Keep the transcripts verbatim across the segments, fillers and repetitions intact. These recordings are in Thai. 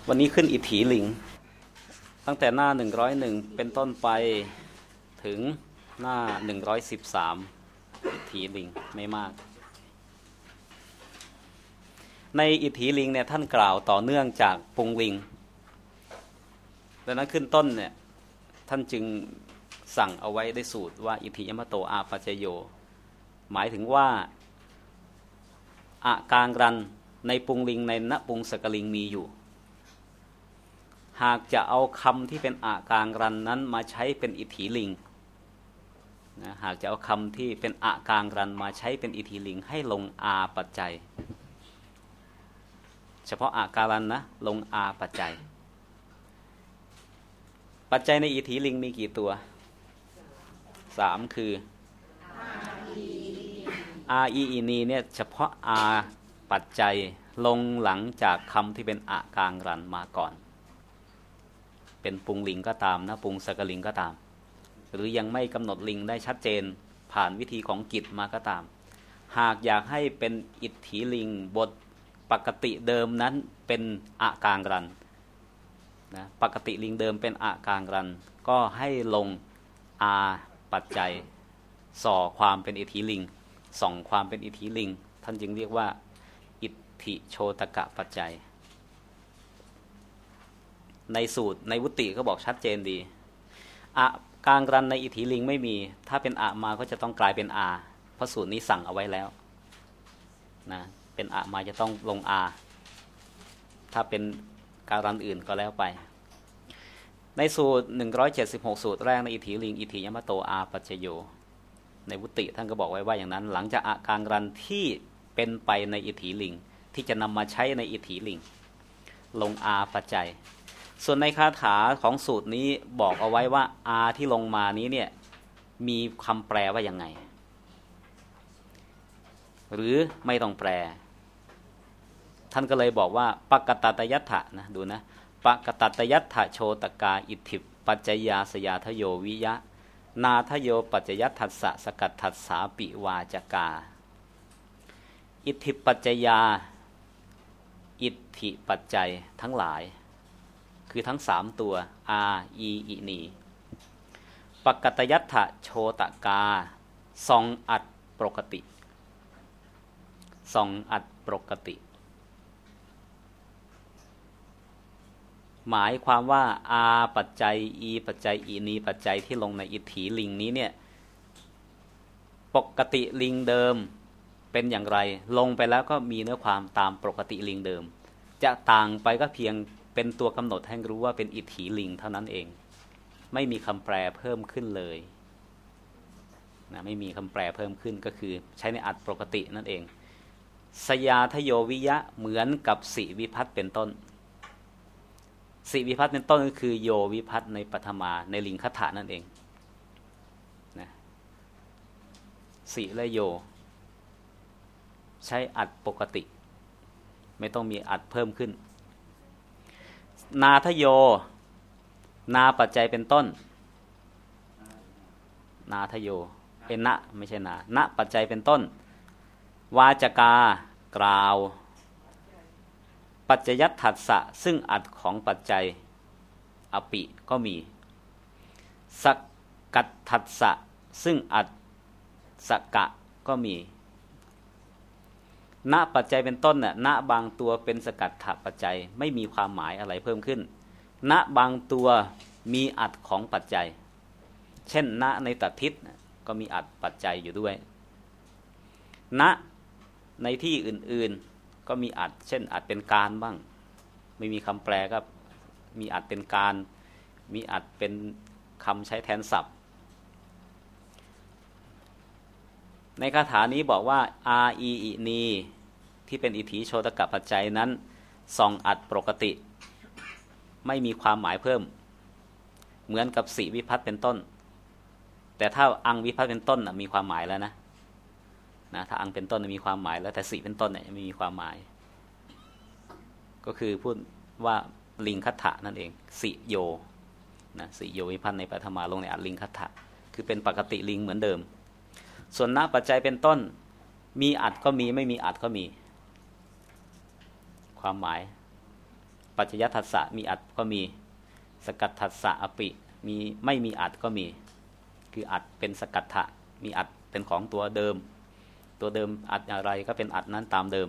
วันนี้ขึ้นอิทธิลิงตั้งแต่หน้าหนึ่งร้อยเอ็ดเป็นต้นไปถึงหน้าหนึ่งร้อยสิบสามอิทธิลิงไม่มากในอิทธิลิงเนี่ยท่านกล่าวต่อเนื่องจากปุงลิงดังนั้นขึ้นต้นเนี่ยท่านจึงสั่งเอาไว้ได้สูตรว่าอิทธิยมโตอาปัจจโยหมายถึงว่าอากางรันในปุงลิงในณปุงสกลิงมีอยู่หากจะเอาคำที่เป็นอากางรันนั้นมาใช้เป็นอิทธิลิงนะหากจะเอาคำที่เป็นอากางรันมาใช้เป็นอิทธิลิงให้ลงอาปัจจัยเฉพาะอาการันนะลงอาปัจจัยปัจจัยในอิทธิลิงมีกี่ตัวสามคืออาอีอีนีเนี่ยเฉพาะอาปัจจัยลงหลังจากคำที่เป็นอากางรันมาก่อนเป็นปุงลิงก็ตามนะปุงสกลิงก็ตามหรือยังไม่กำหนดลิงได้ชัดเจนผ่านวิธีของกิจมาก็ตามหากอยากให้เป็นอิทธิลิงบทปกติเดิมนั้นเป็นอากางรันนะปกติลิงเดิมเป็นอากางรันก็ให้ลงอาปัจจัยส่อความเป็นอิทธิลิงส่องความเป็นอิทธิลิงท่านจึงเรียกว่าอิทธิโชตกะปัจจัยในสูตรในวุติก็บอกชัดเจนดีอากางรันในอิทธิลิงไม่มีถ้าเป็นอะมาก็จะต้องกลายเป็นอาเพราะสูตรนี้สั่งเอาไว้แล้วนะเป็นอะมาจะต้องลงอาถ้าเป็นการันอื่นก็แล้วไปในสูตรหนึ่งร้อยเจ็ดสิบหกสูตรแรกในอิทธิลิงอิทธิยมโตอาปัจจโยในวุติท่านก็บอกไว้ว่าอย่างนั้นหลังจากอากางรันที่เป็นไปในอิทธิลิงที่จะนำมาใช้ในอิทธิลิงลงอาปัจจัยส่วนในคาถาของสูตรนี้บอกเอาไว้ว่าอาที่ลงมานี้เนี่ยมีคำแปลว่ายังไงหรือไม่ต้องแปลท่านก็เลยบอกว่าปกตัตยัตถะนะดูนะปกตัตยัตถะโชตกาอิทธิปัจจยาสยาทโยวิยะนาทโยปัจจยัตถัสสะสกัตถัสสาปิวาจกาอิทธิปัจจยาอิทธิปัจจัยทั้งหลายคือทั้งสามตัวอาอีอินีปกตยัตถะโชตกาทรงอัดปกติทรงอัดปกติหมายความว่าอาปัจจัยอีปัจจัยอีนีปัจจัยที่ลงในอิทธิลิงนี้เนี่ยปกติลิงเดิมเป็นอย่างไรลงไปแล้วก็มีเนื้อความตามปกติลิงเดิมจะต่างไปก็เพียงเป็นตัวกำหนดให้รู้ว่าเป็นอิทธิลิงเท่านั้นเองไม่มีคำแปลเพิ่มขึ้นเลยนะไม่มีคำแปลเพิ่มขึ้นก็คือใช้ในอัตปกตินั่นเองสยาทโยวิยะเหมือนกับสิวิภัตเป็นต้นสิวิภัตเป็นต้นก็คือโยวิภัตในปฐมาในลิงคัฏฐะนั่นเองนะสิและโยใช้อัตปกติไม่ต้องมีอัตเพิ่มขึ้นนาทโยนาปัจจัยเป็นต้นนาทโยเป็นณไม่ใช่นาณปัจจัยเป็นต้นวาจกากล่าวปัจจยัตถัสสะซึ่งอัดของปัจจัยอปิก็มีสกัตถัสสะซึ่งอัดสกะก็มีณปัจจัยเป็นต้นน่ะณบางตัวเป็นสกัตถปัจจัยไม่มีความหมายอะไรเพิ่มขึ้นณบางตัวมีอัดของปัจจัยเช่นณในตัดทิศก็มีอัดปัจจัยอยู่ด้วยณในที่อื่นๆก็มีอัดเช่นอัดเป็นการบ้างไม่มีคำแปลก็มีอัดเป็นการมีอัดเป็นคำใช้แทนศัพท์ในคาถานี้บอกว่าอาอีอินีที่เป็นอิทธิโชตกะปัจจัยนั้นส่องอัดปกติไม่มีความหมายเพิ่มเหมือนกับสิวิภัตเป็นต้นแต่ถ้าอังวิภัตเป็นต้นมีความหมายแล้วนะนะถ้าอังเป็นต้นมีความหมายแล้วแต่สิเป็นต้นเนี่ยไม่มีความหมายก็คือพูดว่าลิงคัฏฐะนั่นเองสิโยนะสิโยวิภัตในปฐมาลงในอัดลิงคัฏฐะคือเป็นปกติลิงเหมือนเดิมส่วนณปัจจัยเป็นต้นมีอัดก็มีไม่มีอัดก็มีความหมายปัจจยทัสสะมีอัดก็มีสกัดทัสสะอปิมีไม่มีอัดก็มีคืออัดเป็นสกัดทะมีอัดเป็นของตัวเดิมตัวเดิมอัดอะไรก็เป็นอัดนั้นตามเดิม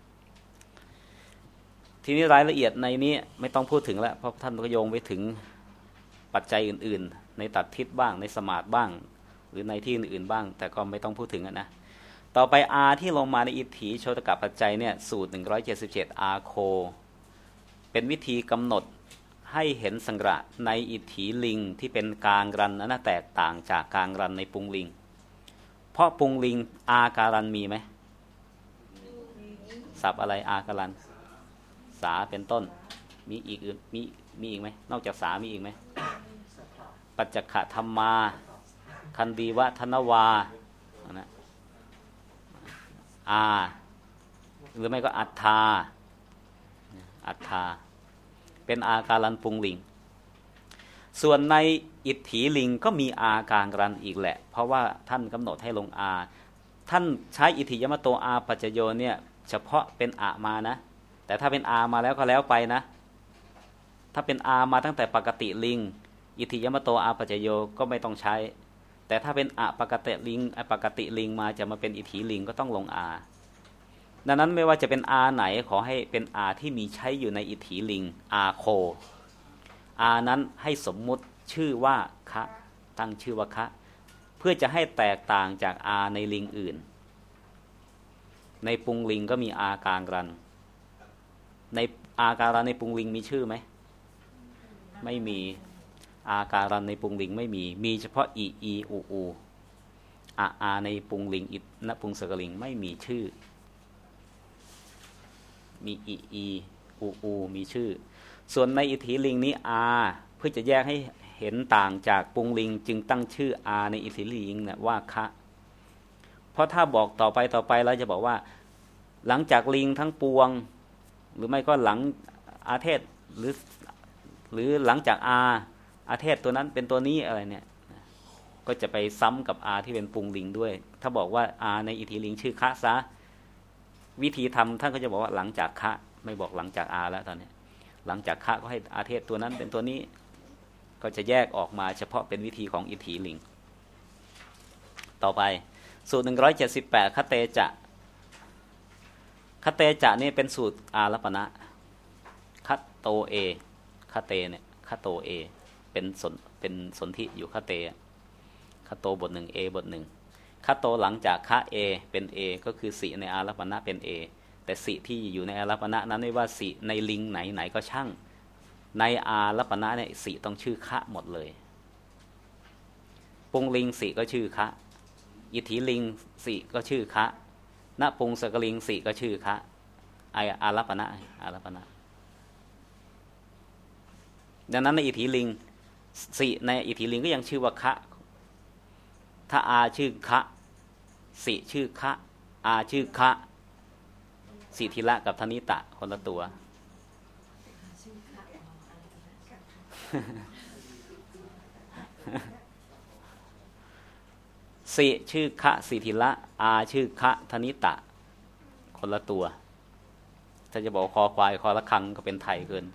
ทีนี้รายละเอียดในนี้ไม่ต้องพูดถึงแล้วเพราะท่านก็โยงไปถึงปัจจัยอื่นๆในตัดทิศบ้างในสมาธิบ้างหรือในที่อื่นๆบ้างแต่ก็ไม่ต้องพูดถึงนะต่อไป R ที่ลงมาในอิทธิโชติกปัจจัยเนี่ยสูตรหนึ่งร้อยเจ็ดสิบเจ็ด R โคเป็นวิธีกำหนดให้เห็นสังระในอิทธิลิงที่เป็นกลางรันนั้นแตกต่างจากกลางรันในปุงลิงเพราะปุงลิงอาการันมีไหมศัพท์อะไรอาการันสาเป็นต้นมีอีกอื่นมีมีอีกไหมนอกจากสามีอีกไหมปัจจขธรรมาคันดีวะธนวานะอาหรือไม่ก็อัฏฐาอัฏฐาเป็นอาการันปุงลิงส่วนในอิทธิลิงก็มีอาการรันอีกแหละเพราะว่าท่านกำหนดให้ลงอาท่านใช้อิทธิยมโตอาปัจจโยเนี่ยเฉพาะเป็นอามานะแต่ถ้าเป็นอามาแล้วก็แล้วไปนะถ้าเป็นอามาตั้งแต่ปกติลิงอิทธิยมโตอาปัจจโยก็ไม่ต้องใช้แต่ถ้าเป็นอปกติลิงอปกติลิงมาจะมาเป็นอิทธิลิงก็ต้องลงอาดังนั้นไม่ว่าจะเป็นอาไหนขอให้เป็นอาที่มีใช้อยู่ในอิทธิลิงอาโคอานั้นให้สมมุติชื่อว่าคะตั้งชื่อว่าคะเพื่อจะให้แตกต่างจากอาในลิงอื่นในปุงลิงก็มีอาการรันในอาการันในปุงลิงมีชื่อไหมไม่มีอาการันในปุงลิงไม่มีมีเฉพาะอีอีอูอูอาอาในปุงลิงอินปุงสกลิงไม่มีชื่อมีอีอีอูอูมีชื่อส่วนในอิทธิลิงนี้อาเพื่อจะแยกให้เห็นต่างจากปุงลิงจึงตั้งชื่ออาในอิทธิลิงนะว่าคะเพราะถ้าบอกต่อไปต่อไปเราจะบอกว่าหลังจากลิงทั้งปวงหรือไม่ก็หลังอาเทศหรือหรือหลังจากอาอาเทศตัวนั้นเป็นตัวนี้อะไรเนี่ยก็จะไปซ้ำกับอาที่เป็นปุงลิงด้วยถ้าบอกว่าอาในอิทธิลิงชื่อคะซะวิธีทำท่านก็จะบอกว่าหลังจากคะไม่บอกหลังจากอาแล้วตอนนี้หลังจากคะก็ให้อาเทศตัวนั้นเป็นตัวนี้ก็จะแยกออกมาเฉพาะเป็นวิธีของอิทธิลิงต่อไปสูตรหนึ่งร้อยเจ็ดสิบแปดคเตจะคเตจะนี่เป็นสูตรอารัปณะคัตโตเอคเตเนี่ยคโตเอเป็นสนเป็นสนธิอยู่คเตคโตบทหนึ่งเอบทหนึ่งคโตหลังจากคะเอเป็นเอก็คือสีในอารัปณะเป็นเอแต่สีที่อยู่ในอารัปณะนั้นไม่ว่าสีในลิงไหนไหนก็ช่างในอารัปณะเนี่ยสีต้องชื่อคะหมดเลยปุงลิงสีก็ชื่อคะอิทธิลิงสีก็ชื่อคะณปุงสกลิงสีก็ชื่อคะไออารัปณะอารัปณะดังนั้นในอิทธิลิงสีในอิทธิลิงก็ยังชื่อว่าคะถ้าอาชื่อคะสีชื่อคะอาชื่อคะสิทิละกับธนิตะคนละตัวสิชื่อคะสิทิละอาชื่อคะธนิตะคนละตัวถ้าจะบอกคอควายคอละคังก็เป็นไทยเกินไป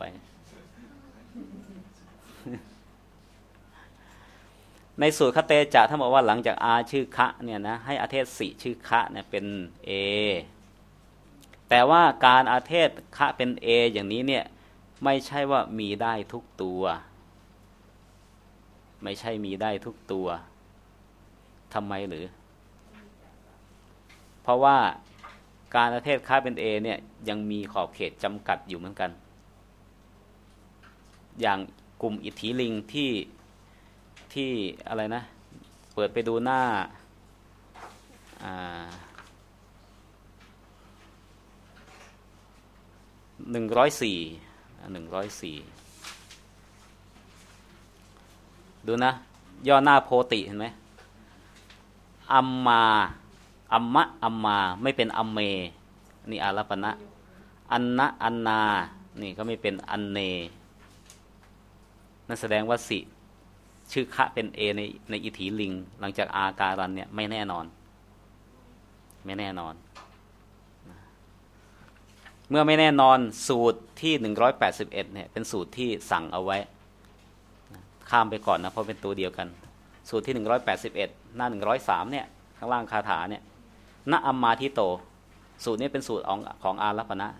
ในสูตรคเตจะถ้าบอกว่าหลังจากอาชื่อคะเนี่ยนะให้อาเทศสิชื่อคะเนี่ยเป็นเอแต่ว่าการอาเทศคะเป็นเออย่างนี้เนี่ยไม่ใช่ว่ามีได้ทุกตัวไม่ใช่มีได้ทุกตัวทำไมหรือเพราะว่าการอาเทศคะเป็นเอเนี่ยยังมีขอบเขตจำกัดอยู่เหมือนกันอย่างกลุ่มอิทธิลิงที่ที่อะไรนะเปิดไปดูหน้าหนึ่งร้อยสี่หนึ่งร้อยสี่ดูนะย่อหน้าโพติเห็นไหมอัมมาอัมมะอัมมาไม่เป็นอัมเมนี่อารัปณะอันนะอันนานี่ก็ไม่เป็นอันเนนั่นแสดงว่าสิชื่อคะเป็นเอในในอิทธิลิงหลังจากอาการันเนี่ยไม่แน่นอนไม่แน่นอนเมื่อไม่แน่นอนสูตรที่หนึ่งร้อยแปดสิบเอ็ดเนี่ยเป็นสูตรที่สั่งเอาไว้ข้ามไปก่อนนะเพราะเป็นตัวเดียวกันสูตรที่หนึ่งร้อยแปดสิบเอ็ดหน้าหนึ่งร้อยสามเนี่ยข้างล่างคาถาเนี่ยณอัมมาทิโตสูตรนี้เป็นสูตรของของอารัปนะ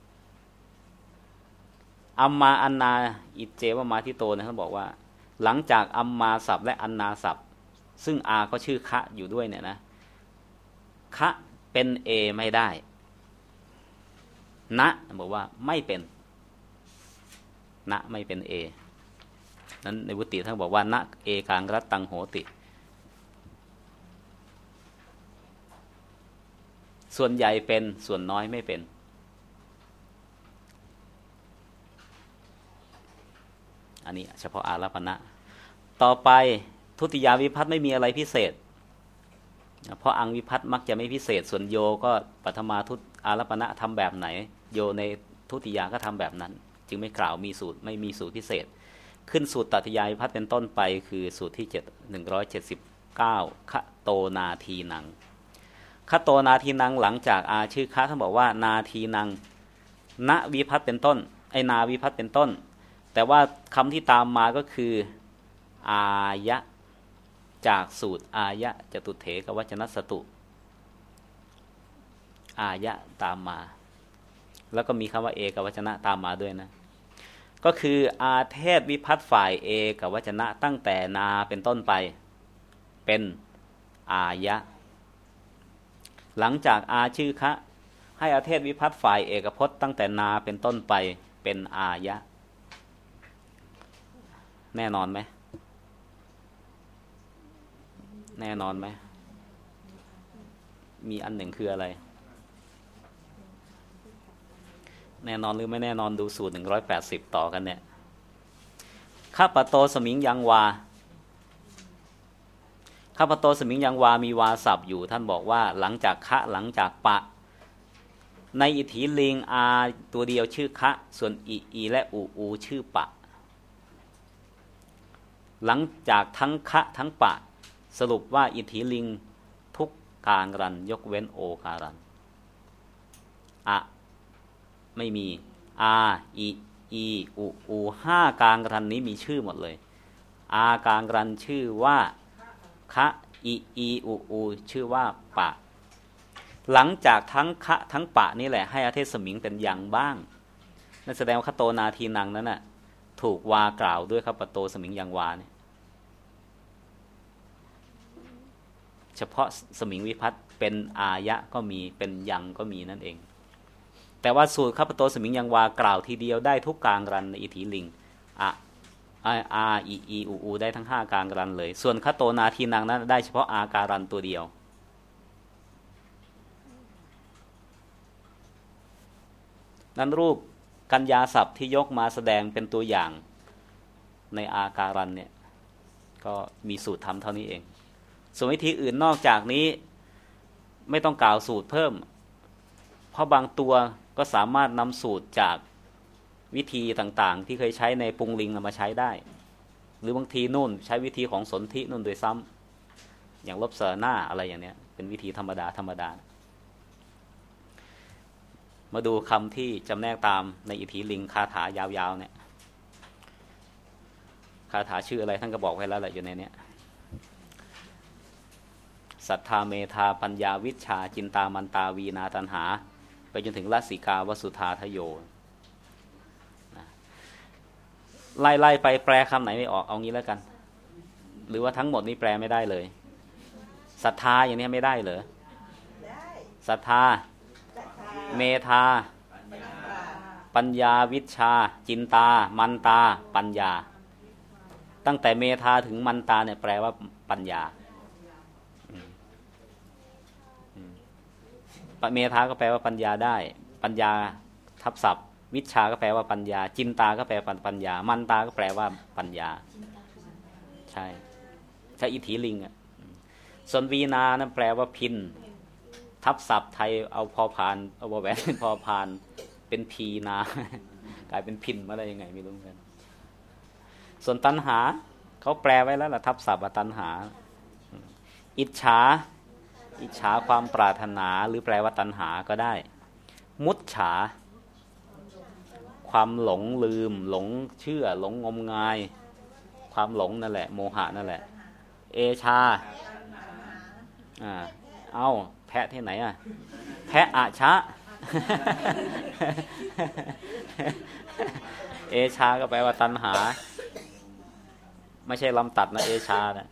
อัมมาอันนาอิเจวมาทิโตนะเขาบอกว่าหลังจากอัมมาศัพท์และอันนาศัพท์ซึ่งอาก็ชื่อคะอยู่ด้วยเนี่ยนะคะเป็นเอไม่ได้นะบอกว่าไม่เป็นนะไม่เป็นเอนั้นในวุติท่านบอกว่านะเอกางรัตตังโหติส่วนใหญ่เป็นส่วนน้อยไม่เป็นอันนี้เฉพาะอารัปนะต่อไปทุติยาวิภัตไม่มีอะไรพิเศษเพราะอังวิภัตมักจะไม่พิเศษส่วนโยก็ปัทมาทุตอารัปนะทำแบบไหนโยในทุติยาก็ทำแบบนั้นจึงไม่กล่าวมีสูตรไม่มีสูตรพิเศษขึ้นสูตรตัติยาวิภัตเป็นต้นไปคือสูตรที่เจ็ดหนึ่งร้อยเจ็ดสิบเก้าคะโตนาทีนังคะโตนาทีนังหลังจากอาชื่อคะท่านบอกว่านาทีนังณวิภัตเป็นต้นไอนาวิภัตเป็นต้นแต่ว่าคำที่ตามมาก็คืออายะจากสูตรอายะจตุเถกวจนสตุอายะตามมาแล้วก็มีคำว่าเอกวจนะตามมาด้วยนะก็คืออาเทศวิภัตฝ่ายเอกวจนะตั้งแต่นาเป็นต้นไปเป็นอายะหลังจากอาชื่อคะให้อาเทศวิภัตฝ่ายเอกพจน์ตั้งแต่นาเป็นต้นไปเป็นอายะแน่นอนไหมแน่นอนไหมมีอันหนึ่งคืออะไรแน่นอนหรือไม่แน่นอนดูสูตรหนึ่งร้อยแปดสิบต่อกันเนี่ยข้าปโตสมิงยังวาข้าปโตสมิงยังวามีวาศัพท์อยู่ท่านบอกว่าหลังจากคะหลังจากปะในอิทธิลิงอาตัวเดียวชื่อคะส่วนอีอีและอูอูชื่อปะหลังจากทั้งคะทั้งปะสรุปว่าอิทธิลิงทุกการรันยกเว้นโอการันอะไม่มีอาอีอีอูอูห้ากลางรันนี้มีชื่อหมดเลยอากลางรันชื่อว่าคะอีอีอูอูชื่อว่าปะหลังจากทั้งคะทั้งปะนี่แหละให้อาเทศสมิงเป็นยังบ้างนั่นแสดงว่าคโตนาทีนังนั้นน่ะถูกวากล่าวด้วยข้าปโตสมิงยังวาเนี่ยเฉพาะสมิงวิภัตเป็นอายะก็มีเป็นยังก็มีนั่นเองแต่ว่าสูตรข้าปโตสมิงยังวากล่าวทีเดียวได้ทุกกลางรันในอิทธิลิงอะอาอาอีอีอูอูได้ทั้งห้ากลางรันเลยส่วนข้าโตนาทีนังนั้นได้เฉพาะอาการันตัวเดียวนั้นรูปกัญญาศัพท์ที่ยกมาแสดงเป็นตัวอย่างในอาการันเนี่ยก็มีสูตรทำเท่านี้เองส่วนวิธีอื่นนอกจากนี้ไม่ต้องกล่าวสูตรเพิ่มเพราะบางตัวก็สามารถนำสูตรจากวิธีต่างๆที่เคยใช้ในปุงลิงมาใช้ได้หรือบางทีนู่นใช้วิธีของสนธินู่นโดยซ้ำอย่างลบเสอหน้าอะไรอย่างเนี้ยเป็นวิธีธรรมดาธรรมดามาดูคำที่จำแนกตามในอิทธิลิงคาถายาวๆเนี่ยคาถาชื่ออะไรท่านก็บอกไว้แล้วแหละอยู่ในเนี้ยสัทธาเมธาปัญญาวิชชาจินตามันตาวีนาตันหาไปจนถึงลัสสิกาวสุธาทโยไล่ๆไปแปลคำไหนไม่ออกเอางี้แล้วกันหรือว่าทั้งหมดนี้แปลไม่ได้เลยศรัทธาอย่างนี้ไม่ได้เหรอศรัทธาเมธาปัญญาวิชชาจินตามันตาปัญญาตั้งแต่เมธาถึงมันตาเนี่ยแปลว่าปัญญาเมธาก็แปลว่าปัญญาได้ปัญญาทับศัพท์วิชาก็แปลว่าปัญญาจินตาก็แปลว่าปัญญามันตาก็แปลว่าปัญญาใช่ใช่อิทธิลิงอ่ะส่วนวีนานั่นแปลว่าพินทับศัพท์ไทยเอาพอพานเอาแหวนเป็นพอพานเป็นพีนากลายเป็นพินมาได้ยังไงไม่รู้เหมือนกันส่วนตัณหาเขาแปลไว้แล้วล่ะทับศัพท์ว่าตัณหาอิจฉาอิจฉาความปรารถนาหรือแปลว่าตัณหาก็ได้มุจฉาความหลงลืมหลงเชื่อหลงงมงายความหลงนั่นแหละโมหะนั่นแหละเอชาอ่าเอ้าแพะที่ไหนอ่ะแพะอาชะ เอชาก็แปลว่าตัณหาไม่ใช่ลำตัดนะเอชานะ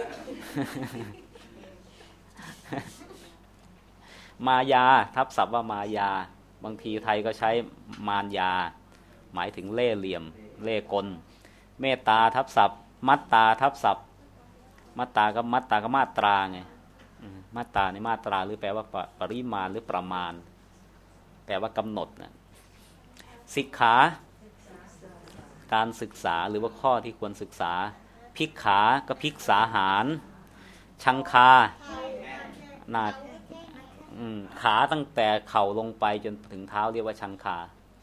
มายาทับศัพท์ว่ามายาบางทีไทยก็ใช้มารยาหมายถึงเล่ห์เหลี่ยมเล่ห์กลเมตตาทับศัพท์มัตตาทับศัพท์มัตตาก็มัตตาก็มาตราไงมาตราในมาตราหรือแปลว่าปริมาณหรือประมาณแปลว่ากำหนดนะสิกขาการศึกษาหรือว่าข้อที่ควรศึกษาภิกขาก็ภิกษาหารชังคาหน้าขาตั้งแต่เข่าลงไปจนถึงเท้าเรียกว่าชังคา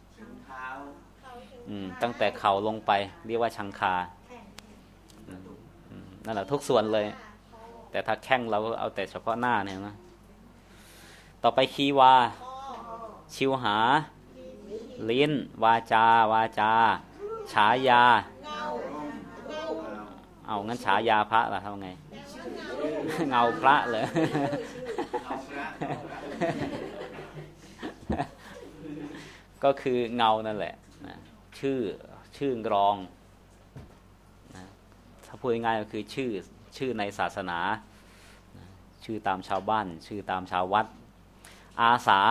ตั้งแต่เข่าลงไปเรียกว่าชังคานั่นแหละทุกส่วนเลยแต่ถ้าแข้งเราก็เอาแต่เฉพาะหน้าเนี่ยนะต่อไปคีวาชิวหาลิ้นวาจาวาจาฉายาเอางั้นฉายาพระล่ะทำไง เงาพระเลย ก็คือเงานั่นแหละนะชื่อชื่อรองนะถ้าพูดง่ายๆก็คือชื่อชื่อในศาสนานะชื่อตามชาวบ้านชื่อตามชาววัดอาสา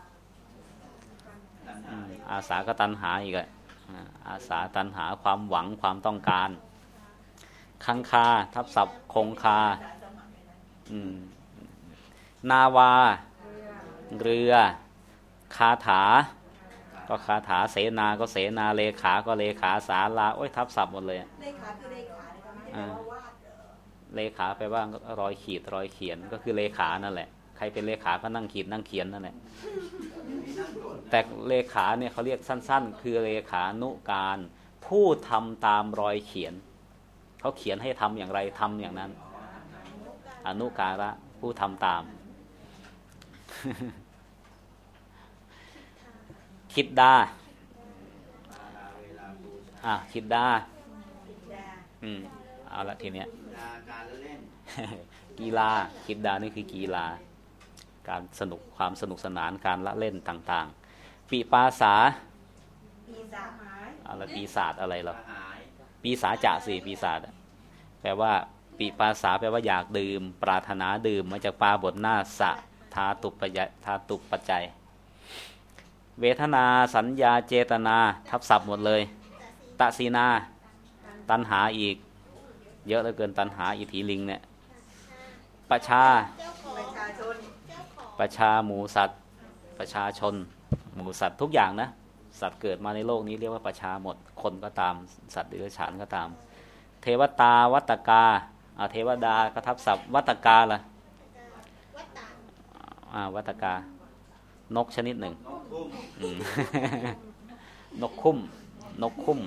อาสาก็ตัณหาอีกอะอาสาตัณหาความหวังความต้องการคังคาทับศัพท์คงคานาวาเรือคาถาก็คาถาเสนาก็เสนาเลขาก็เลขาศาลาโอ้ยทับศัพท์หมดเลยเลขาคือเลขาไม่ใช่แปลว่าวาดเลขาแปลว่ารอยขีดรอยเขียนก็คือเลขานั่นแหละใครเป็นเลขาก็นั่งขีดนั่งเขียนนั่นแหละแต่เลขาเนี่ยเขาเรียกสั้นๆคือเลขานุการผู้ทำตามรอยเขียนเขาเขียนให้ทำอย่างไรทำอย่างนั้นอนุการะผู้ทำตามคิดดาอ่ะคิดดาอืมเอาละทีเนี้ยกีฬาคิดดานี่คือกีฬาการสนุกความสนุกสนานการละเล่นต่างๆปีปาสาอะไรปีศาจอะไรหรอปีศาจสิปีศาจแปลว่าปีปาสาแปลว่าอยากดื่มปรารถนาดื่มมาจากปาบทหน้าสะทาตุปยทาตุปัจจัยเวทนาสัญญาเจตนาทับศัพท์หมดเลยตสีนาตัณหาอีกเยอะเหลือเกินตัณหาอิทธิลิงเนี่ยประชาประชาหมูสัตว์ประชาชนหมูสัตว์ทุกอย่างนะสัตว์เกิดมาในโลกนี้เรียกว่าประชาหมดคนก็ตามสัตว์เดรัจฉานก็ตามเทวตาวัตกาอ่าเทวดาก็ทับศัพท์วัตกาล่ะอ่าวัตกานกชนิดหนึ่งนกคุ้มนกคุ้ม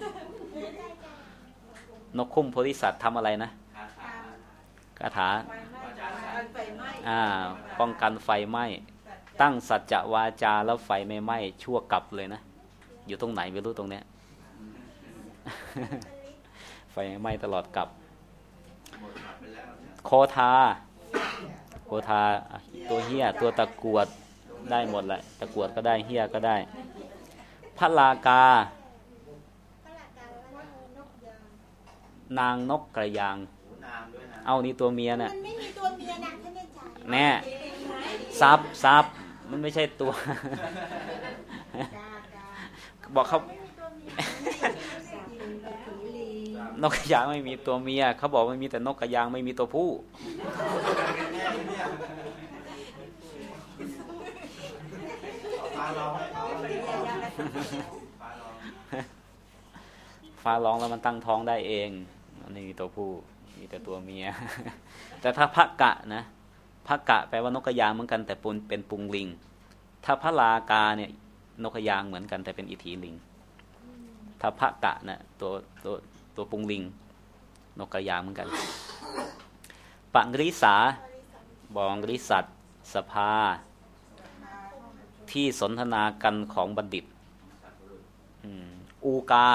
นกคุ้มโพธิสัตว์ทำอะไรนะคาถาอ่าป้องกันไฟไหม้ตั้งสัจจะวาจาแล้วไฟไม่ไหม้ชั่วกลับเลยนะอยู่ตรงไหนไม่รู้ตรงเนี้ย ไฟไหม้ตลอดกลับโคทาโคทาตัวเหี้ยตัวตะกรวดได้หมดแหละตะกรวดก็ได้เหี้ยก็ได้พระลากานางนกกระยางเอานี่ตัวเมียน่ะมันไม่มีตัวเมียนะท่านอาจารย์แน่ซับซับมันไม่ใช่ตั บอกเขานกกระยางไม่มีตัวเมียเขาบอกไม่มีแต่นกกระยางไม่มีตัวผู้ฟ้าร้องแล้วมันตั้งท้องได้เองอันนี้มีตัวผู้มีแต่ตัวเมีย แต่ถ้าพระกะนะพระกะแปลว่านกกระยางเหมือนกันแต่ปุนเป็นปุงลิงถ้าพระลากาเนี่ยนกกระยางเหมือนกันแต่เป็นอิทธิลิงถ้าพระกะนะตัวตัวตัวปุงลิงนกกระยางเหมือนกันปังริสาบองริสัตสภาที่สนทนากันของบัณฑิตอูกา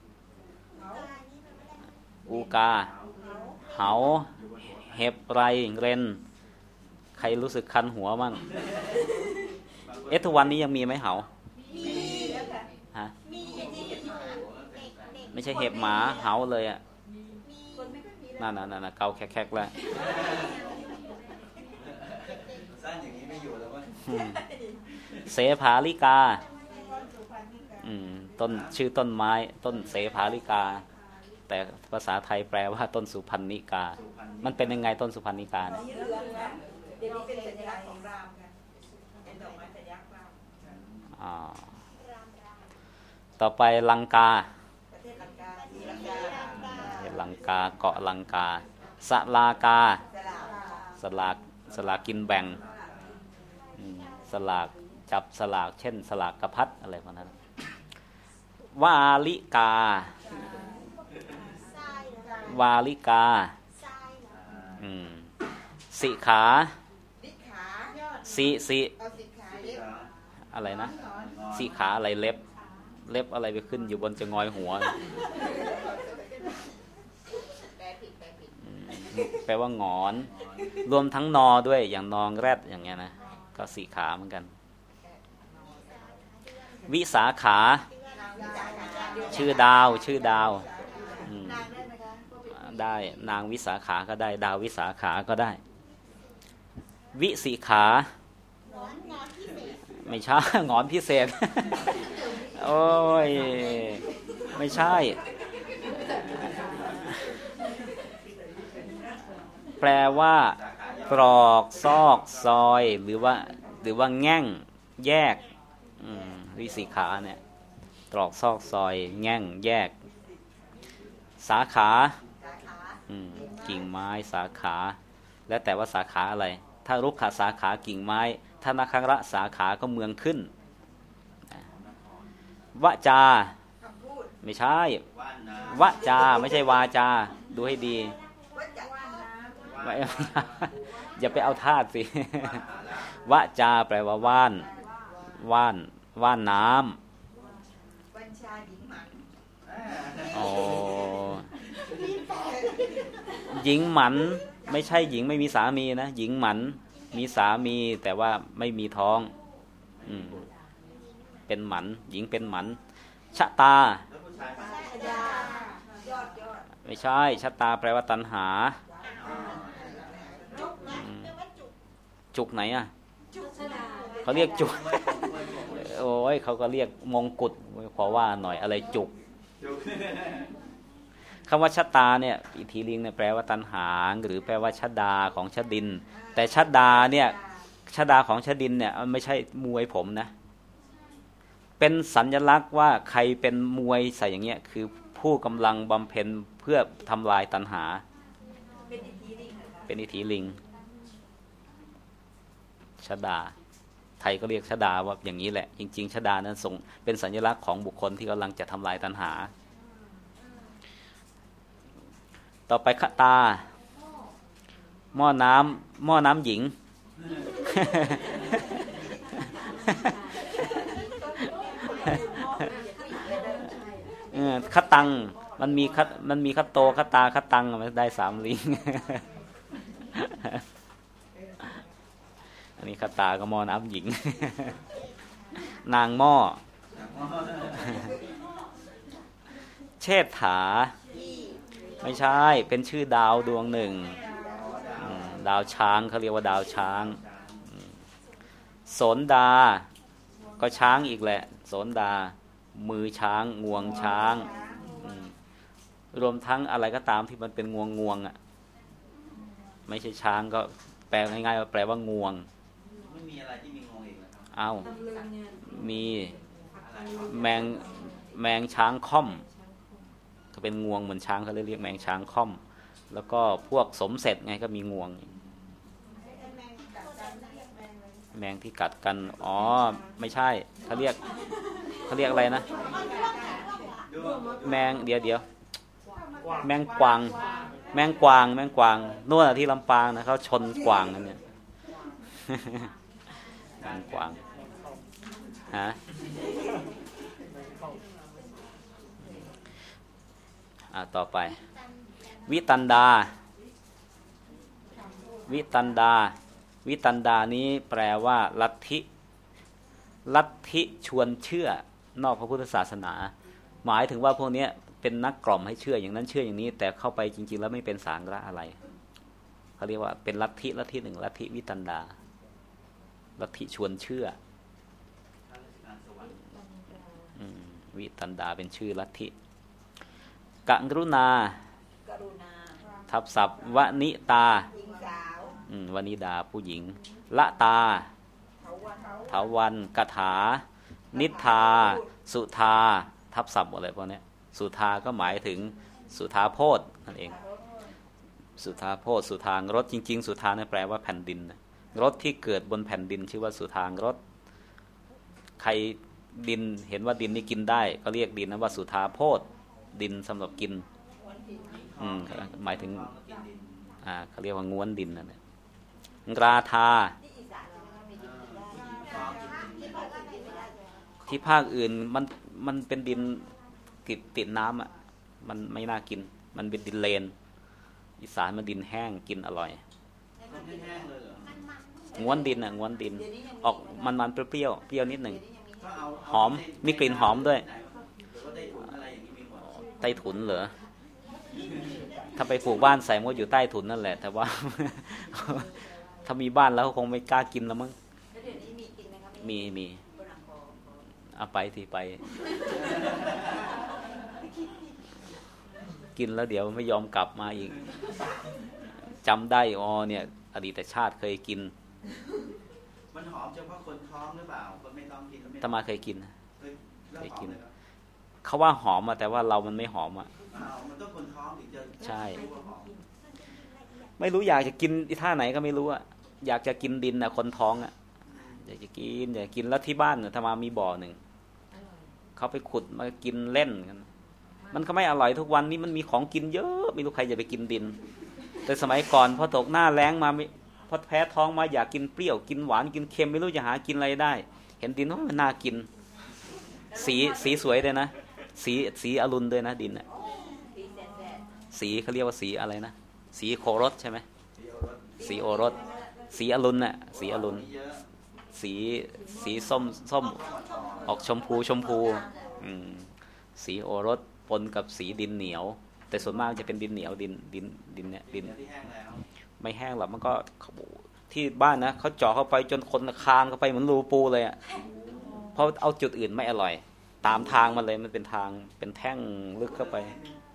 อูกาเหาเห็บไรเรนใครรู้สึกคันหัวมั่งเอ๊ะทุกวันนี้ยังมีไหมเหาฮะไม่ใช่เห็บหมาเหาเลยอ่ะนั่นน่ะนั่นน่ะเกาแคกๆแล้วสั้นอย่างนี้ไม่อยู่แล้ววะเสภาลิกาอืมต้นชื่อต้นไม้ต้นเสภาลิกาแต่ภาษาไทยแปลว่าต้นสุพรรณิกามันเป็นยังไงต้นสุพรรณิกาเนี่ยเดี๋ยวนี้เป็นสัญลักษณ์ของรามกันเป็นดอกไม้สัญลักษณ์รามอ่าต่อไปลังกาประเทศลังกาศรีลังกาประเทศลังกาเกาะลังกาสลากาสลากสลากกินแบ่งสลากจับสลากเช่นสลากกระพัดอะไรพวกนั้นวาลิกาวาลิกาอืมสิขาสิสิอะไรนะสิขาอะไรเล็บเล็บอะไรไปขึ้นอยู่บนจะงอยหัวแปลว่าหงอนรวมทั้งนอด้วยอย่างนองแรดอย่างเงี้ยนะก็สิขาเหมือนกันวิสาขาชื่อดาวชื่อดาวได้นางวิสาขาก็ได้ดาววิสาขาก็ได้วิสิขาไม่ใช่หงอนพิเศษโอ้ยไม่ใช่แปลว่าตรอกซอกซอยหรือว่าหรือว่าแง่งแยกวิสิขาเนี่ยตรอกซอกซอยแง่งแยกสาขากิ่งไม้สาขาแล้วแต่ว่าสาขาอะไรถ้ารุกขสาขากิ่งไม้ถ้านาคังระสาขาก็เมืองขึ้นวจาไม่ใช่วจาไม่ใช่วาจาดูให้ดีอย่าไปเอาธาตุสิวจาแปลว่าว่านว่านว่านน้ำโอ้หญิงหมันไม่ใช่หญิงไม่มีสามีนะหญิงหมันมีสามีแต่ว่าไม่มีท้องอืมเป็นหมันหญิงเป็นหมันชะตาไม่ใช่ชะตาแปลว่าตัณหาจุกไหนอ่ะเขาเรียกจุกโอ้ยเขาก็เรียกมงกุฎขอว่าหน่อยอะไรจุกคำว่าชะตาเนี่ยอิทธิลิงเนี่ยแปลว่าตัณหาหรือแปลว่าชดาของชดินแต่ชดาเนี่ยชดาของชดินเนี่ยไม่ใช่มวยผมนะเป็นสัญลักษณ์ว่าใครเป็นมวยใส่อย่างเงี้ยคือผู้กำลังบำเพ็ญเพื่อทำลายตัณหาเป็นอิทธิลิงเป็นอิทธิลิงชดาไทยก็เรียกชดาว่าอย่างนี้แหละจริงๆชดานั้นส่งเป็นสัญลักษณ์ของบุคคลที่กำลังจะทำลายตัณหาต่อไปขตาหม้อน้ำหม้อน้ำหญิงขตังมันมีขมันมีขโตขตาขตังมันได้สามลิงอันนี้ขตาก็หม้อน้ำหญิงนางหม้อเชษฐาไม่ใช่เป็นชื่อดาวดวงหนึ่งดาวช้างเขาเรียกว่าดาวช้างโสนดาก็ช้างอีกแหละโสนดามือช้างงวงช้างรวมทั้งอะไรก็ตามที่มันเป็นงวงงวงอ่ะไม่ใช่ช้างก็แปลง่ายๆว่าแปลว่างวงไม่มีอะไรที่มีงวงอีกแล้วครับอ้าวมีแมงแมงช้างค่อมก็เป็นงวงเหมือนช้างเขาเรียกแมงช้างค่อมแล้วก็พวกสมเสร็จไงก็มีงวงแมงที่กัดกันอ๋อไม่ใช่เขาเรียกเขาเรียกอะไรนะแมงเดี๋ยวเดี๋ยวแมงกวางแมงกวางแมงกวางนู่นที่ลำปางนะเขาชนกวางนั่นเนี่ยแมงกวางฮะอ่าต่อไปวิตันดาวิตันดาวิตันดานี้แปลว่าลัทธิลัทธิชวนเชื่อนอกพระพุทธศาสนาหมายถึงว่าพวกนี้เป็นนักกล่อมให้เชื่ออย่างนั้นเชื่ออย่างนี้แต่เข้าไปจริงๆแล้วไม่เป็นสาระอะไรเขาเรียกว่าเป็นลัทธิลัทธิหนึ่งลัทธิวิตันดาลัทธิชวนเชื่อวิตันดาเป็นชื่อลัทธิกรุณากรุณาทับศัพท์วนิตาหญิงสาววนิดาผู้หญิงละตาเถาวันกถานิทาสุธาทับศัพท์อะไรพวกนี้สุธาก็หมายถึงสุธาโพธนั่นเองสุธาโพธสุธางรถจริงๆสุธาเนี่ยแปลว่าแผ่นดินรถที่เกิดบนแผ่นดินชื่อว่าสุธางรถใครดินเห็นว่าดินนี่กินได้ก็เรียกดินนะว่าสุธาโพธดินสำหรับกินอืมหมายถึงอ่าเขาเรียกว่าง้วนดินนั่นแหละราธาที่ภาคอื่นมันมันเป็นดินติดติดน้ำอ่ะมันไม่น่ากินมันเป็นดินเลนอีสานมันดินแห้งกินอร่อยง้วนดินอ่ะง้วนดินออกมันมันเปรี้ยวเปรี้ยวนิดหนึ่งหอมมีกลิ่นหอมด้วยใต้ถุนเหรอถ้าไปปลูกบ้านใส่มดอยู่ใต้ถุนนั่นแหละแต่ว่า ถ้ามีบ้านแล้วคงไม่กล้ากินแล้วมั้งมีมีเอาไปทีไป กินแล้วเดี๋ยวไม่ยอมกลับมาอีกจำได้อ๋อเนี่ยอดีตชาติเคยกินมันหอมเฉพาะคนท้องหรือเปล่าคนไม่ท้องกินธรรมาเคยกินเคยกินเขาว่าหอมอะแต่ว่าเรามันไม่หอมอะมันต้องคนท้องถึงจะใช่ไม่รู้อยากจะกินท่าไหนก็ไม่รู้อะอยากจะกินดินอะคนท้องอะอยากจะกินอยากกินแล้วที่บ้านธรรมามีบ่อหนึ่งเขาไปขุดมากินเล่นกันมันก็ไม่อร่อยทุกวันนี้มันมีของกินเยอะไม่รู้ใครจะไปกินดินแต่สมัยก่อนพอตกหน้าแล้งมาพอแพ้ท้องมาอยากกินเปรี้ยวกินหวานกินเค็มไม่รู้จะหากินอะไรได้เห็นดินว่ามันน่ากินสีสีสวยเลยนะสีสีอรุณด้วยนะดินน่ะสีเขาเรียกว่าสีอะไรนะสีโครสใช่ไหมสีโอรสสีอรุณน่ะสีอรุณสีสีส้มส้มออกชมพูชมพูอืมสีโอรสปนกับสีดินเหนียวแต่ส่วนมากจะเป็นดินเหนียวดินดินดินเนี่ยดินไม่แห้งหรอกมันก็ที่บ้านนะเขาเจาะเข้าไปจนคนคานเข้าไปเหมือนรูปูเลยอ่ะเพราะเอาจุดอื่นไม่อร่อยตามทางมันเลยมันเป็นทางเป็นแท่งลึกเข้าไป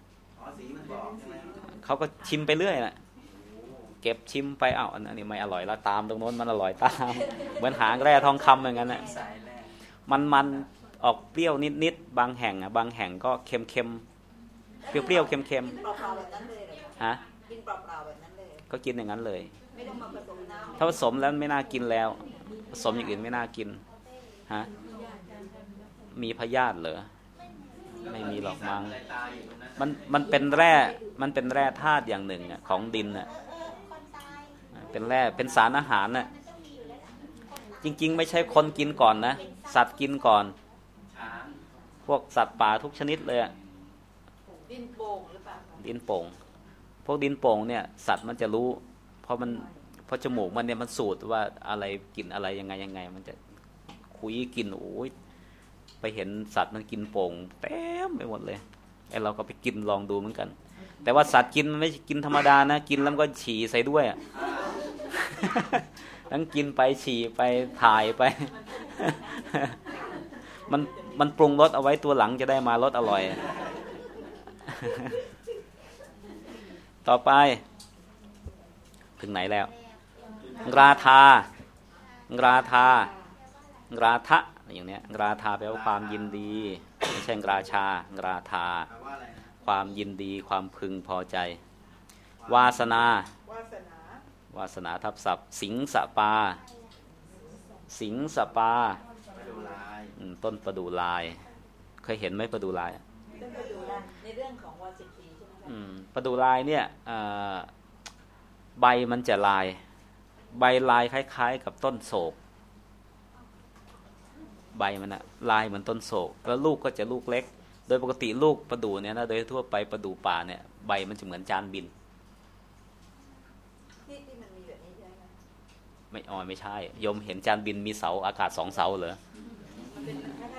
เขาก็ชิมไปเรื่อยน่ะเก็บชิมไปอ้าวอันนี้ไม่อร่อยแล้วตามตรงโน้นมันอร่อยตามเหมือนหางแร่ทองคำอย่างนั้นน่ะมันมันออกเปรี้ยวนิดๆบางแห่งอ่ะบางแห่งก็เค็มเค็มเปรี้ยวๆเค็มเค็มฮะกินเปล่าๆแบบนั้นเลยก็กินอย่างนั้นเลยไม่ต้องมาผสมน้ำถ้าผสมแล้วไม่น่ากินแล้วผสมอย่างอื่นไม่น่ากินฮะมีพยาธิเหรอไม่มีหรอกมั้งมันมันเป็นแร่มันเป็นแร่ธาตุอย่างหนึ่งอ่ะของดินอ่ะเป็นแร่เป็นสารอาหารน่ะจริงๆไม่ใช่คนกินก่อนนะสัตว์กินก่อนพวกสัตว์ป่าทุกชนิดเลยอ่ะดินโป่งหรือเปล่าดินโป่งพวกดินโป่งเนี่ยสัตว์มันจะรู้เพราะมันเพราะจมูกมันเนี่ยมันสูดว่าอะไรกินอะไรยังไงยังไงมันจะคุยกินโอ้ยไปเห็นสัตว์มันกินโป่งเต็มไปหมดเลยไอเราก็ไปกินลองดูเหมือนกันแต่ว่าสัตว์กินมันไม่กินธรรมดานะกินแล้วก็ฉี่ใส่ด้วยอ่ะทั้งกินไปฉี่ไปถ่ายไปมันมันปรุงรสเอาไว้ตัวหลังจะได้มารสอร่อยต่อไปถึงไหนแล้วราธาราธาราทะอย่างเนี้ยราธาแปลว่าความยินดีไม่ใช่ราชาราธาความยินดีความพึงพอใจวาสนาวาสนาทับศัพท์สิงสปาสิงสปาต้นประดู่ลายเคยเห็นไหมประดู่ลายต้นประดู่ลายในเรื่องของวาสิตีใช่ไหมครับประดู่ลายเนี่ยใบมันจะลายใบลายคล้ายๆกับต้นโศกใบมันอะลายเหมือนต้นโศกแล้วลูกก็จะลูกเล็กดยปกติลูกประดู่เนี่ยนะโดยทั่วไปประดู่ป่าเนี่ยใบมันจะเหมือนจานบินที่ที่มันมีแบบนี้ใช่ไหมไม่อ๋อไม่ใช่โยมเห็นจานบินมีเสาอากาศสองเสาเหรอเป็น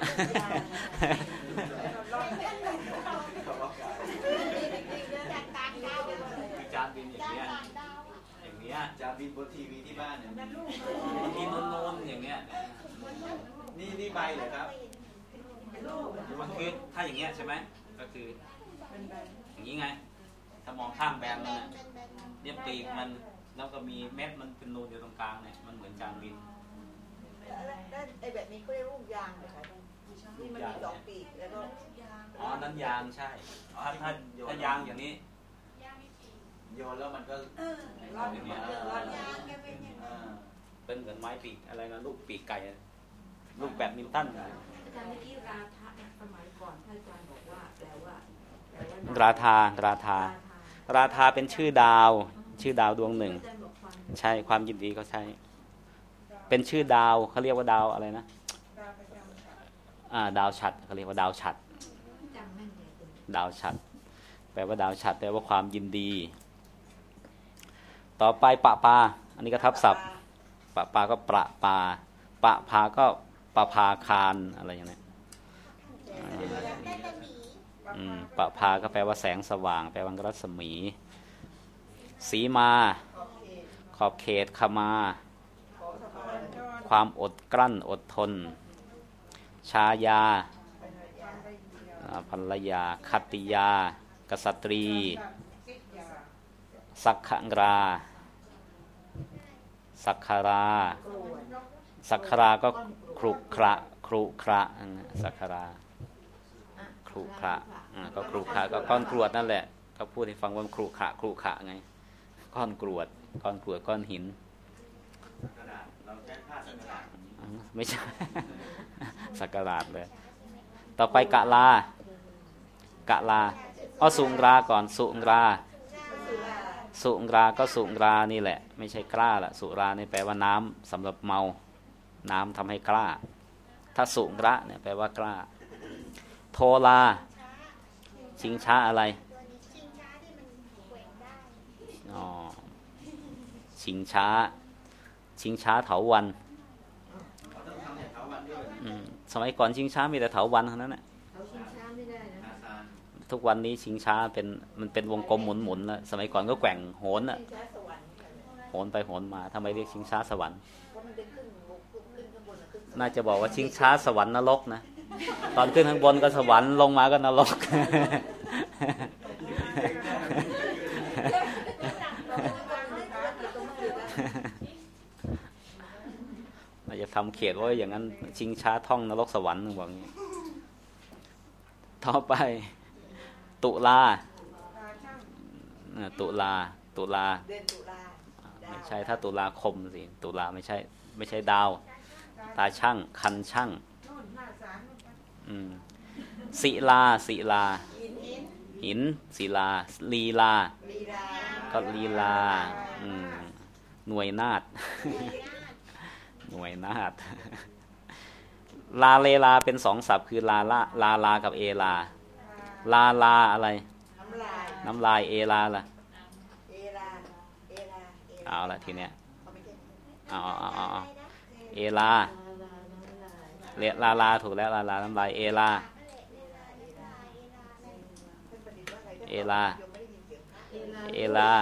จานบินอย่างเงี้ยอย่างเงี้ยจานบินบนทีวีที่บ้านเนี่ยบินโนนๆอย่างเงี้ยนี่นี่ใบเหรอครับมันคือถ้าอย่างเงี้ยใช่ไหมก็คืออย่างนี้ไงถ้ามองข้างแบนมันเนี่ยปีกมันแล้วก็มีเม็ดมันเป็นนูนอยู่ตรงกลางเนี่ยมันเหมือนจานบินแล้วไอ้แบบนี้เขาเรียกลูกยางเหรอคะที่มันมีสองปีกแล้วก็อ๋อนั้นยางใช่ถ้าถ้าถ้ายางอย่างนี้โยนแล้วมันก็รอดอย่างเงี้ยรอดยางเป็นเหมือนไม้ปีกอะไรนะลูกปีกไก่ลูกแบดมินตันอาจารย์เมื่อกี้ราธาสมัยก่อนท่านอาจารย์บอกว่าแปลว่าราธาราธาราธาเป็นชื่อดาวชื่อดาวดวงหนึ่งใช่ความยินดีเขาใช่เป็นชื่อดาวเขาเรียกว่าดาวอะไรนะอ่าดาวฉัตรเขาเรียกว่าดาวฉัตรดาวฉัตรแปลว่าดาวฉัตรแปลว่าความยินดีต่อไปปะปาอันนี้ก็ทับศัพท์ปะปาก็ประปาปะพาก็ปะพาคารอะไรอย่างนี้อืมปะพาก็แปลว่าแสงสว่างแปลว่ารัศมีสีมาขอบเขตขมาความอดกลั้นอดทนชายาภรรยาคัตติยากษัตรีสักขราสักขราสักขราก็ครุขระครุขระสักขราครุขระก็ครุขระก็ก้อนกรวดนั่นแหละก็พูดให้ฟังว่าครุขระครุขระไงก้อนกรวดก้อนกรวดก้อนหินไม่ใช่สักการาดเลยต่อไปกะลากะลาอ้อสุงราก่อนสุงราสุงราก็สุงรานี่แหละไม่ใช่กล้าละสุรานี่แปลว่าน้ำสำหรับเมาน้ำทำให้กล้าถ้าสุงระเนี่ยแปลว่ากล้าโทลาชิงช้าอะไรอ๋อชิงช้าชิงช้าเถาวัลย์สมัยก่อนชิงช้ามีแต่เถาวัลย์เท่านั้นแหละทุกวันนี้ชิงช้าเป็นมันเป็นวงกลมหมุนๆแล้วสมัยก่อนก็แกว่งโหนน่ะโหนไปโหนมาทำไมเรียกชิงช้าสวรรค์น่าจะบอกว่าชิงช้าสวรรค์นรกนะตอนขึ้นข้างบนก็สวรรค์ลงมาก็นรกเราจะทำเขตไว้อย่างนั้นชิงช้าท่องนรกสวรรค์บอกอย่างนี้ต่อไปตุลาตุลาตุลาไม่ใช่ถ้าตุลาคมสิตุลาไม่ใช่ไม่ใช่ดาวตาช่างคันช่างอืมศิลาศิลาหินศิลาลีลาก็ลีลาอืมหน่วยนาฏหน่วยนาฏลาเลลาเป็นสองศัพท์คือลาลาลาลากับเอลาลาลาอะไรน้ำลายเอลาล่ะเอาละทีเนี้ยเอาเอาเอาเอาเอลาเลลาลาถูกแล้วลาลาน้ำลายเอลาเอลาเอลา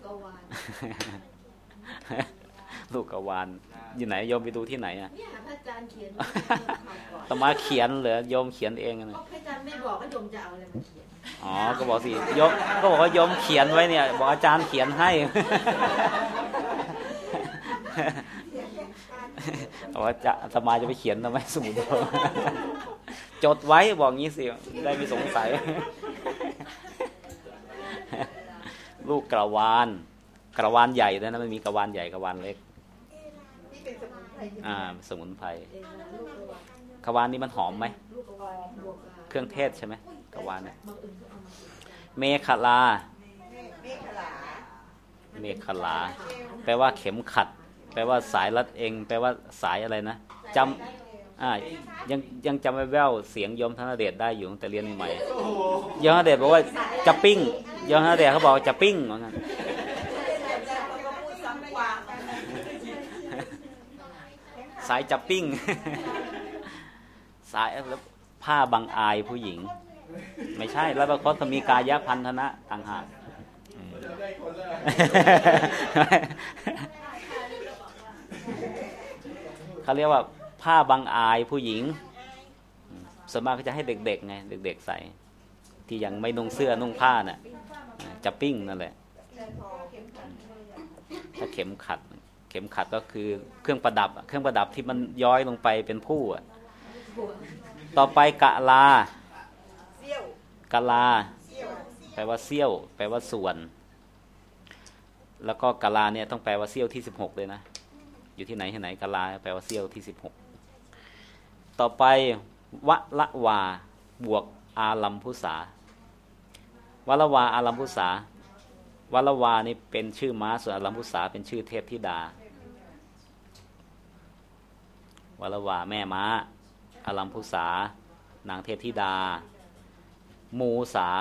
ลูกกวานอยู่ไหนโยมไปดูที่ไหนอ่ะเนี่ยพระอาจารย์เขียนตมาเขียนเหรอโยมเขียนเองนะพระอาจารย์ไม่บอกก็โยมจะเอาอะไรมาเขียนอ๋อก็บอกสิโยมก็บอกว่าโยมเขียนไว้เนี่ยบอกอาจารย์เขียนให้ว่าจะตมาจะไปเขียนทำไมสมุดจดไว้บอกงี้สิได้ไม่สงสัยลูกกระวานกระวานใหญ่ด้วยนะมันมีกระวานใหญ่กระวานเล็กอ่าสมุนไพรกระวานนี้มันหอมไหมเครื่องเทศใช่ไหมกระวานเนี่ยเมขลาเมขลาแปลว่าเข็มขัดแปลว่าสายรัดเองแปลว่าสายอะไรนะจอ่ายังยังจำไม่แว่วเสียงโยมธนเดชได้อยู่ตั้งแต่เรียนใหม่ๆโยมธนเดชบอกว่าจะปิ้งโยมธนเดชเขาบอกจะปิ้งเหมือนกันสายจะปิ้งสายผ้าบังอายผู้หญิงไม่ใช่แล้วก็เขามีกายพันธนะต่างหากเขาเรียกว่าผ้าบังอายผู้หญิงส่วนมากก็จะให้เด็กๆไงเด็กๆใส่ที่ยังไม่นุ่งเสื้อนุ่งผ้าน่ะจะปิ้งนั่นแหละถ้าเข็มขัดเข็มขัดก็คือเครื่องประดับเครื่องประดับที่มันย้อยลงไปเป็นผู้ต่อไปกะลากะลาแปลว่าเสี้ยวแปลว่าส่วนแล้วก็กะลาเนี่ยต้องแปลว่าเสี้ยวที่สิบหกเลยนะอยู่ที่ไหนที่ไหนกะลาแปลว่าเสี้ยวที่สิบหกต่อไปวะละวาบวกอาลัมพุสาวะละวาอาลัมพุสาวะละวานี่เป็นชื่อม้าส่วนอาลัมพุสาเป็นชื่อเทพธิดาวะละวาแม่ม้าอาลัมพุสานางเทพธิดามูสา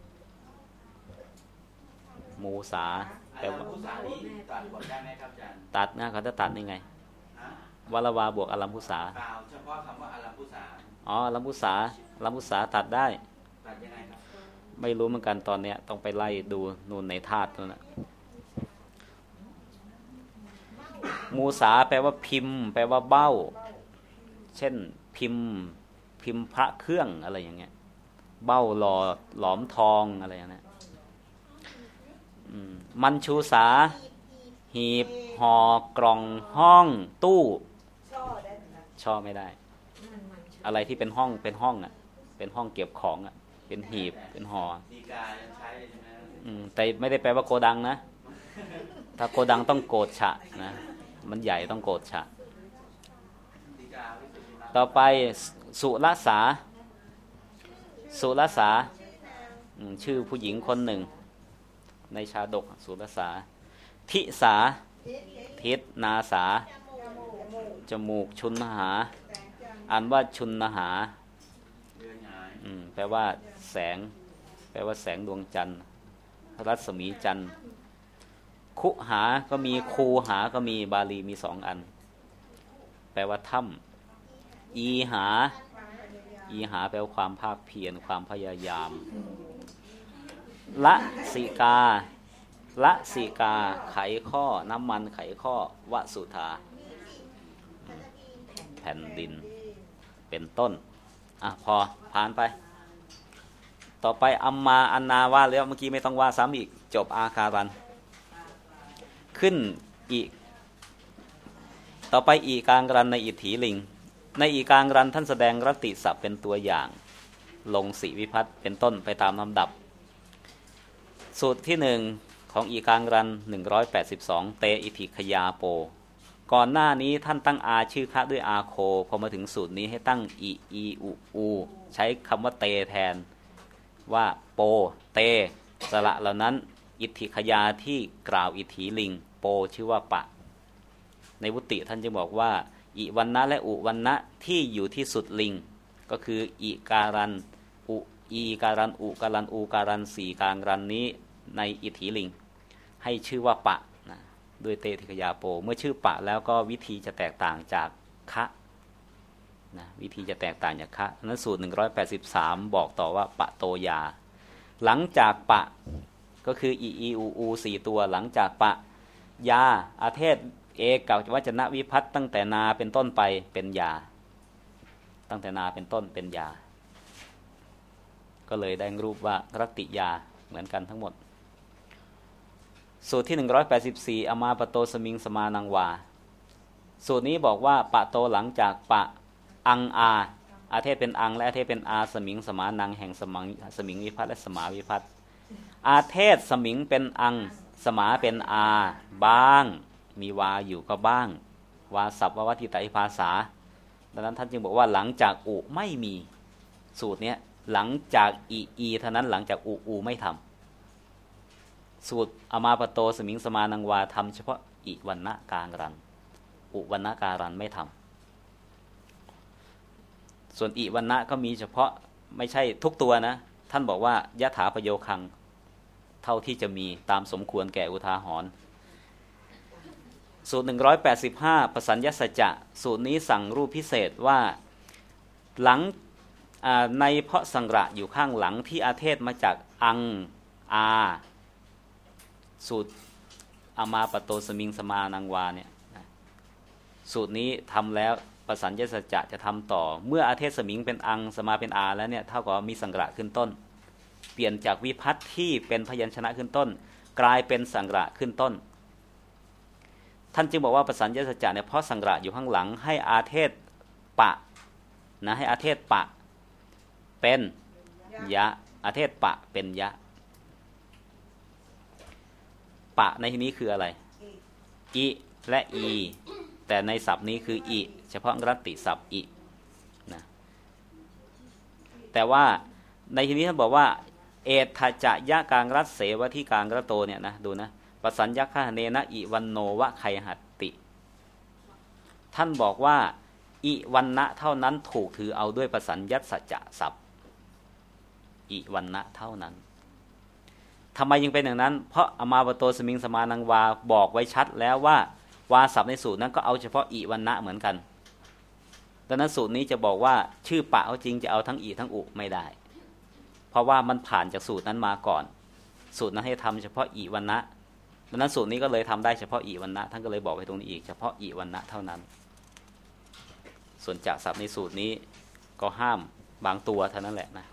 มูสาแปลว่าตัดบทได้ไหมครับอาจารย์ตัดนะเขาจะตัดยังไงวะละวาบวกอาลัมพุสาเปล่าเฉพาะคำว่าอารัมพุสาอ๋ออาลัมพุสาอาลัมพุสาตัดได้ตัดยังไงครับไม่รู้เหมือนกันตอนเนี้ยต้องไปไล่ดูนู่นในธาตุนั่นนะมูสาแปลว่าพิมพ์แปลว่าเบ้าเช่นพิมพ์พิมพ์พระเครื่องอะไรอย่างเงี้ยเบ้าหล่อหลอมทองอะไรอย่างเงี้ยมันชูสาหีบห่อกล่องห้องตู้ช่อไม่ได้อะไรที่เป็นห้องเป็นห้องอ่ะเป็นห้องเก็บของอ่ะเป็นหีบเป็นห่อดีกาใช้ใช่ไหมอืมแต่ไม่ได้แปลว่าโกดังนะถ้าโกดังต้องโกดฉะนะมันใหญ่ต้องโกดฉะต่อไปสุรสาสุรสาชื่อผู้หญิงคนหนึ่งในชาดกสุรสาทิสาทิศนาสาจมูกชุนหาอ่านว่าชุนหาแปลว่าแสงแปลว่าแสงดวงจันทร์รัศมีจันทร์คุหาก็มีคูหาก็มีบาลีมีสองอันแปลว่าถ้ำอีหาอีหาแปลว่าความภาคเพียรความพยายามละสิกาละสิกาไขข้อน้ำมันไขข้อวสุธาแผ่นดินเป็นต้นอ่ะพอผ่านไปต่อไปอัมมาอันนาว่าแล้วเมื่อกี้ไม่ต้องว่าซ้ำอีกจบอาคารันขึ้นอีกต่อไปอีกางรันในอิทธิลิงในอีกางรันท่านแสดงรติศัพท์เป็นตัวอย่างลงสีวิพัฒน์เป็นต้นไปตามลำดับสูตรที่หนึ่งของอีกางรันหนึ่งร้อยแปดสิบสองเตอิทิขยาโปก่อนหน้านี้ท่านตั้งอาชื่อคะด้วยอาโคพอมาถึงสูตรนี้ให้ตั้งอีอีอุอูใช้คำว่าเตแทนว่าโปเตสระเหล่านั้นอิทธิขยาที่กล่าวอิทธิลิงโปชื่อว่าปะในวุติท่านจึงบอกว่าอิวันนะและอุวันนะที่อยู่ที่สุดลิงก็คืออิการันอุอีการันอุการันอูการันสี่การันนี้ในอิทธิลิงให้ชื่อว่าปะนะด้วยเตทิขยาโปเมื่อชื่อปะแล้วก็วิธีจะแตกต่างจากคะนะวิธีจะแตกต่างจากคะนั้นสูตรหนึ่งร้อยแปดสิบสามบอกต่อว่าปะโตยาหลังจากปะก็คืออีอีอูอูสี่ตัวหลังจากปะยาอาเทศเอกกับวจนะวิพัตตั้งแต่นาเป็นต้นไปเป็นยาตั้งแต่นาเป็นต้นเป็นยาก็เลยได้รูปว่ารติยาเหมือนกันทั้งหมดสูตรที่หนึ่งร้อยแปดสิบสี่อมาปโตสมิงสมานังวาสูตรนี้บอกว่าปะโตหลังจากปะอังอาอาเทศเป็นอังและอาเทศเป็นอาสมิงสมานังแห่งสมังสมิงวิพัตและสมาวิพัตอาเทศสมิงเป็นอังสมาเป็นอาบ้างมีวาอยู่ก็บ้างวาสัพววัติตาอิภาษาดังนั้นท่านจึงบอกว่าหลังจากอุไม่มีสูตรนี้หลังจากอีอีเท่านั้นหลังจากอูอูไม่ทำสูตรอมาปโตสมิงสมานังวาทำเฉพาะอิวันนะการันอุวันนะการันไม่ทส่วนอิวันนะก็มีเฉพาะไม่ใช่ทุกตัวนะท่านบอกว่ายะถาปโยคังเท่าที่จะมีตามสมควรแก่อุทาหรณ์สูตรหนึ่งร้อยแปดสิบห้าปสัญญสัจจะสูตรนี้สั่งรูปพิเศษว่าหลังในเพาะสังระอยู่ข้างหลังที่อาเทศมาจากอังอาสูตรอามาปโตสมิงสมานังวาเนี่ยสูตรนี้ทำแล้วปสัญญสัจจะจะทำต่อเมื่ออาเทศสมิงเป็นอังสมาเป็นอาแล้วเนี่ยเท่ากับมีสังระขึ้นต้นเปลี่ยนจากวิภัตที่เป็นพยัญชนะขึ้นต้นกลายเป็นสังระขึ้นต้นท่านจึงบอกว่าปสัญญสัจจะเนี่ยเพราะสังระอยู่ข้างหลังให้อาเทศปะนะให้อาเทศปะเป็นยะอาเทศปะเป็นยะปะในที่นี้คืออะไรอิและอีแต่ในศัพท์นี้คืออิเฉพาะรัตติศัพท์อินะแต่ว่าในที่นี้ท่านบอกว่าเอทะจะยะกางรัตเสวะที่กางระโตเนี่ยนะดูนะปสัญญคเนนะอิวันโนวะไคหัตติท่านบอกว่าอิวันนะเท่านั้นถูกถือเอาด้วยปสัญญสัจจะศัพท์อิวันนะเท่านั้นทำไมยังเป็นอย่างนั้นเพราะอมาปโตสมิงสมานังวาบอกไว้ชัดแล้วว่าวาศัพท์ในสูตรนั้นก็เอาเฉพาะอิวันนะเหมือนกันดังนั้นสูตรนี้จะบอกว่าชื่อปะเอาจริงจะเอาทั้งอิทั้งอุไม่ได้เพราะว่ามันผ่านจากสูตรนั้นมาก่อนสูตรนั้นให้ทำเฉพาะอิวันนะดังนั้นสูตรนี้ก็เลยทำได้เฉพาะอิวันนะท่านก็เลยบอกไว้ตรงนี้อีกเฉพาะอิวันนะเท่านั้นส่วนจากศัพท์ในสูตรนี้ก็ห้ามบางตัวเท่านั้นแหละนะ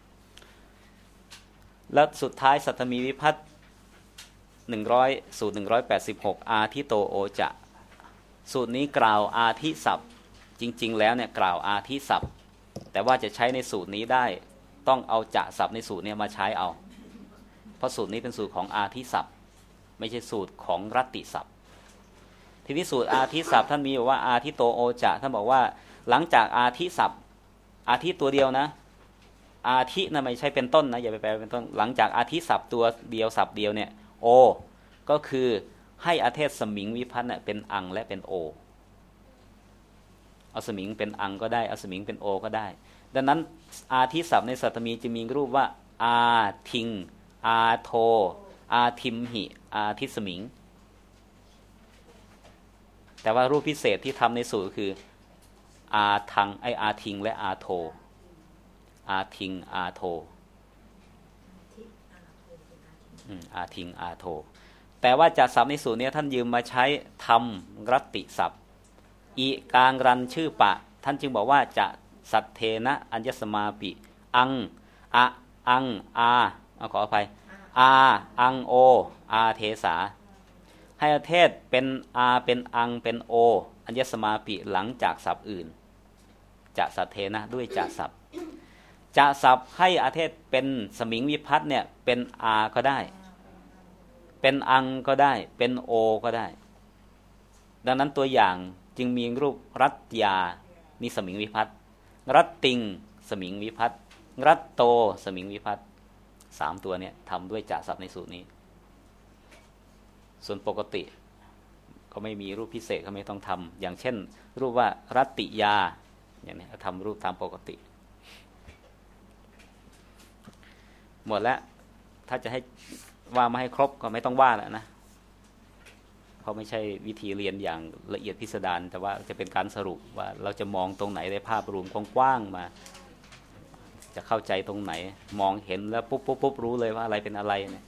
และสุดท้ายสัตตมีวิภัตหนึ่งร้อยสูตรหนึ่งร้อยแปดสิบหกอาทิโตโอจะสูตรนี้กล่าวอาทิศัพท์จริงๆแล้วเนี่ยกล่าวอาทิศัพท์แต่ว่าจะใช้ในสูตรนี้ได้ต้องเอาจะศัพท์ในสูตรนี้มาใช้เอาเพราะสูตรนี้เป็นสูตรของอาทิศัพท์ไม่ใช่สูตรของรัตติศัพท์ทีนี้สูตรอาทิศัพท์ท่านมีบอกว่าอาทิโตโอจะท่านบอกว่าหลังจากอาทิศัพท์อาทิตัวเดียวนะอาทินะไม่ใช่เป็นต้นนะอย่าไปแปลเป็นต้นหลังจากอาทิศัพท์ตัวเดียวศัพท์เดียวเนี่ยโอก็คือให้อาเทศสมิงวิภัตเนี่ยเป็นอังและเป็นโอเอาสมิงเป็นอังก็ได้เอาสมิงเป็นโอก็ได้ดังนั้นอาทิศัพท์ในสัตตมีจะมีรูปว่าอาทิงอาโทอาทิมหิอาทิสมิงแต่ว่ารูปพิเศษที่ทำในสูตรคืออาทังไออาทิงและอาโทอาทิงอาโทอาทิงอาโทแต่ว่าจากศัพท์ในสูตรนี้ท่านยืมมาใช้ทำรัตติศัพท์อีกางรันชื่อปะท่านจึงบอกว่าจะสัตเทนะอัญญสมาปิอังอะอังอาเอาขออภัยอาอังโออาเทสาให้อาเทศเป็นอาเป็นอังเป็นโออัญญสมาปิหลังจากศัพท์อื่นจะสัตเทนะด้วยจะศัพท์จะศัพท์ให้อาเทศเป็นสมิงวิภัตเนี่ยเป็นอาก็ได้เป็นอังก็ได้เป็นโอก็ได้ดังนั้นตัวอย่างจึงมีรูปรัตยานี่สมิงวิภัตรัตติงสมิงวิภัตรัตโตสมิงวิภัตสามตัวเนี่ยทำด้วยจะศัพท์ในสูตรนี้ส่วนปกติก็ไม่มีรูปพิเศษก็ไม่ต้องทำอย่างเช่นรูปว่ารัตติยาอย่างนี้ทำรูปตามปกติหมดแล้วถ้าจะให้ว่ามาให้ครบก็ไม่ต้องว่าแล้วนะเพราะไม่ใช่วิธีเรียนอย่างละเอียดพิสดารแต่ว่าจะเป็นการสรุปว่าเราจะมองตรงไหนได้ภาพรวมกว้างๆมาจะเข้าใจตรงไหนมองเห็นแล้วปุ๊บปุ๊บปุ๊บรู้เลยว่าอะไรเป็นอะไรเนี่ย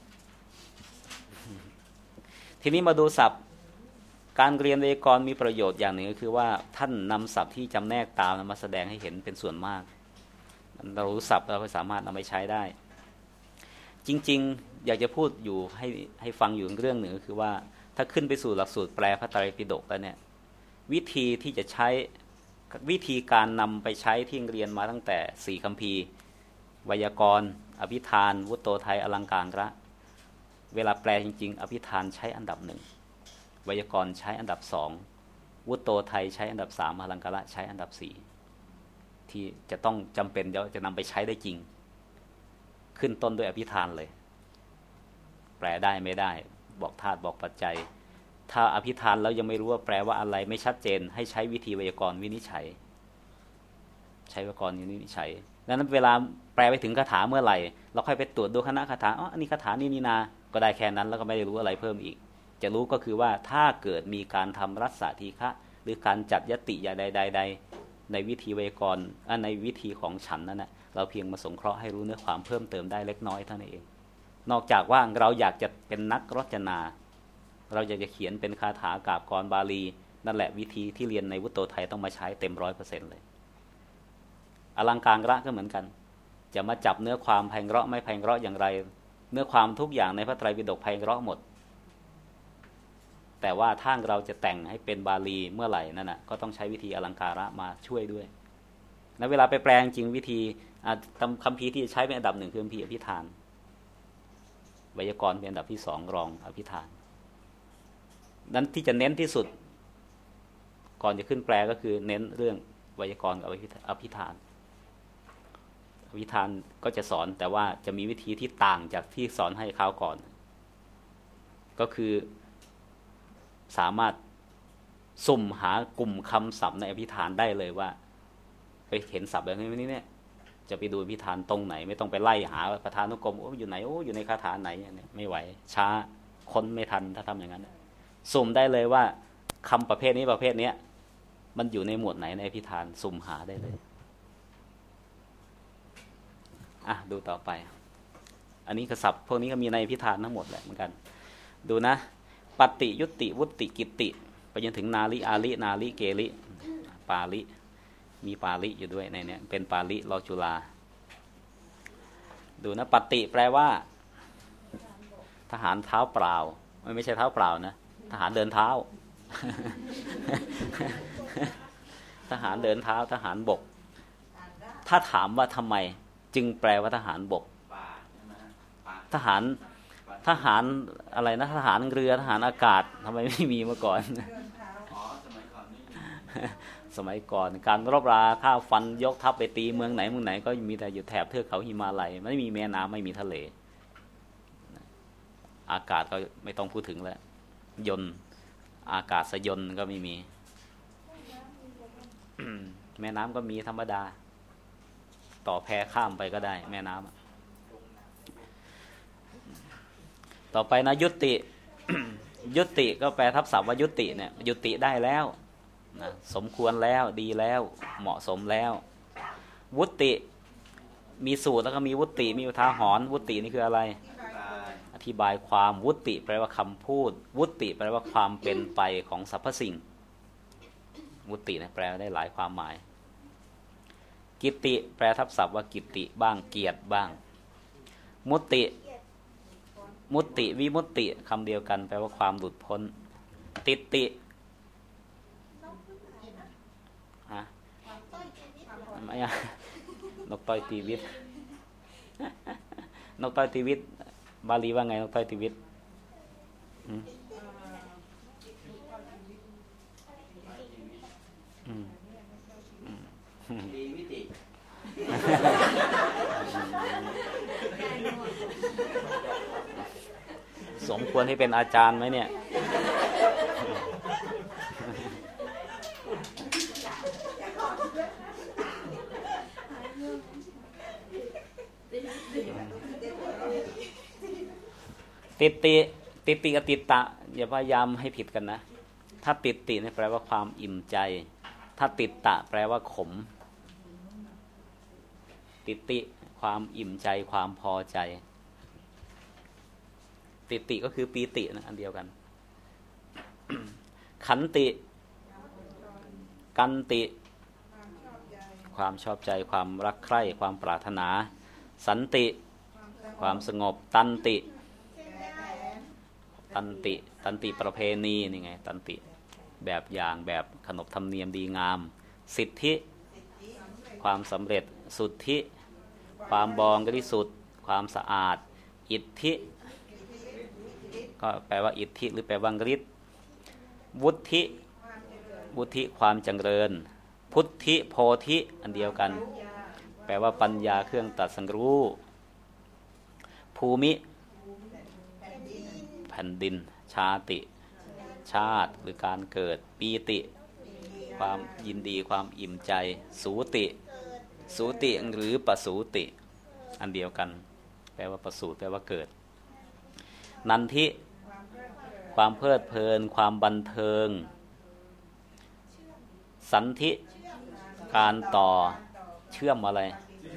ทีนี้มาดูศัพท์การเรียนไวยากรณ์มีประโยชน์อย่างหนึ่งก็คือว่าท่านนำศัพท์ที่จำแนกตามมาแสดงให้เห็นเป็นส่วนมากเรารู้ศัพท์เราก็สามารถนำไปใช้ได้จริงๆอยากจะพูดอยู่ให้ให้ฟังอยู่เรื่องหนึ่งก็คือว่าถ้าขึ้นไปสู่หลักสูตรแปลพระไตรปิฎกแล้วเนี่ยวิธีที่จะใช้วิธีการนำไปใช้ที่เรียนมาตั้งแต่สี่คัมภีร์ไวยากรณ์อภิธานวุตโตไทยอลังการละเวลาแปลจริงๆอภิธานใช้อันดับหนึ่งไวยากรณ์ใช้อันดับสองวุตโตไทยใช้อันดับสามอลังการะใช้อันดับสี่ที่จะต้องจำเป็นเดี๋ยวจะนำไปใช้ได้จริงขึ้นต้นด้วยอภิธานเลยแปลได้ไม่ได้บอกธาตุบอกปัจจัยถ้าอภิธานแล้วยังไม่รู้ว่าแปลว่าอะไรไม่ชัดเจนให้ใช้วิธีไวยากรณ์วินิจฉัยใช้ไวยากรณ์วินิจฉัยดังนั้นเวลาแปลไปถึงคาถาเมื่อไหร่เราค่อยไปตรวจดูคณะคาถาอ๋ออันนี้คาถานี่นี่นาก็ได้แค่นั้นแล้วก็ไม่ได้รู้อะไรเพิ่มอีกจะรู้ก็คือว่าถ้าเกิดมีการทำรัศทีฆะหรือการจัดยติอย่างใดๆในวิธีไวยากรณ์ในวิธีของฉันนั่นนะเราเพียงมาสงเคราะห์ให้รู้เนื้อความเพิ่มเติมได้เล็กน้อยเท่านั้นเองนอกจากว่าเราอยากจะเป็นนักรจนาเราอยากจะเขียนเป็นคาถากาบกรบาลีนั่นแหละวิธีที่เรียนในวุตโตไทยต้องมาใช้เต็มร้อยเปอร์เซ็นต์เลยอลังการระก็เหมือนกันจะมาจับเนื้อความไพเราะไม่ไพเราะอย่างไรเนื้อความทุกอย่างในพระไตรปิฎกไพเราะหมดแต่ว่าถ้าเราจะแต่งให้เป็นบาลีเมื่อไหร่นั่นนะก็ต้องใช้วิธีอลังการะมาช่วยด้วยและเวลาไปแปลงจริงวิธีคัมภีร์ที่จะใช้เป็นอันดับหนึ่งคือคัมภีร์อภิธานไวยากรณ์เป็นอันดับที่สองรองอภิธานนั้นที่จะเน้นที่สุดก่อนจะขึ้นแปลก็คือเน้นเรื่องไวยากรณ์กับอภิธานอภิธานก็จะสอนแต่ว่าจะมีวิธีที่ต่างจากที่สอนให้คราวก่อนก็คือสามารถสุ่มหากลุ่มคำศัพท์ในอภิธานได้เลยว่าไปเห็นศัพท์แบบนี้เนี่ยจะไปดูอภิธานตรงไหนไม่ต้องไปไล่หาประธานุกรมโอ้อยู่ไหนโอ้อยู่ในคาถาไหนเนี่ยไม่ไหวช้าค้นไม่ทันถ้าทำอย่างนั้นสุ่มได้เลยว่าคำประเภทนี้ประเภทนี้มันอยู่ในหมวดไหนในอภิธานสุ่มหาได้เลยอ่ะดูต่อไปอันนี้ศัพท์พวกนี้ก็มีในอภิธานทั้งหมดแหละเหมือนกันดูนะปฏิยุติวุติกิตติไปจนถึงนาลิอาลินาลิเกลิปาลิมีปาลิอยู่ด้วยในนี้เป็นปาลิลอจุลาดูนะปฏิแปลว่าทหารเท้าเปล่าไม่ใช่เท้าเปล่านะทหารเดินเท้า ทหารเดินเท้าทหารบกถ้าถามว่าทำไมจึงแปลว่าทหารบกทหารทหารอะไรนะทหารเรือทหารอากาศทำไมไม่มีมาก่อน สมัยก่อนการรบราฆ่าฟันยกทัพไปตีเมืองไหนเมืองไหนก็มีแต่อยู่แถบเทือกเขาหิมาลัยไม่มีแม่น้ำไม่มีทะเลอากาศก็ไม่ต้องพูดถึงแล้วยนต์อากาศสยนต์ก็ไม่มี แม่น้ำก็มีธรรมดาต่อแพข้ามไปก็ได้แม่น้ำต่อไปนะยุติ ยุติก็แปลทับศัพท์ว่ายุติเนี่ยยุติได้แล้วนะสมควรแล้วดีแล้วเหมาะสมแล้ววุติมีสูตรแล้วก็มีวุติมีอุทาหรณ์วุตินี่คืออะไรอธิบายความวุติแปลว่าคำพูดวุติแปลว่าความเป็นไปของสรรพสิ่งวุตินะแปลได้หลายความหมายกิตติแปลทับศัพท์ว่ากิตติบ้างเกียรติบ้างมุตติมุตติวิมุตติคำเดียวกันแปลว่าความหลุดพ้นติติฮะไม่อะนกต้อยตีวิตนกต้อยตีวิตบาลีว่าไงนกต้อยตีวิตตีวิติสมควรให้เป็นอาจารย์ไหมเนี่ยติติติติกับติตะอย่าพยายามให้ผิดกันนะถ้าติติเนี่ยแปลว่าความอิ่มใจถ้าติตะแปลว่าขมติติความอิ่มใจความพอใจติติก็คือปีตินะอันเดียวกัน ขันติกันติความชอบใจความรักใคร่ความปรารถนาสันติความสงบตันติตันติตันติประเพณีนี่ไงตันติแบบอย่างแบบขนบธรรมเนียมดีงามสิทธิความสำเร็จสุทธิความบริสุทธิ์ความสะอาดอิทธิก็แปลว่าอิทธิหรือแปลว่าฤทธิ์วุฒิวุฒิความจำเริญพุทธิโพธิอันเดียวกันแปลว่าปัญญาเครื่องตรัสรู้ภูมิแผ่นดินชาติชาติหรือการเกิดปีติความยินดีความอิ่มใจสูติสูติหรือปสูติอันเดียวกันแปลว่าประสูติแปลว่าเกิดนันทิความเพลิดเพลินความบันเทิงสันธิการต่อเชื่อมอะไร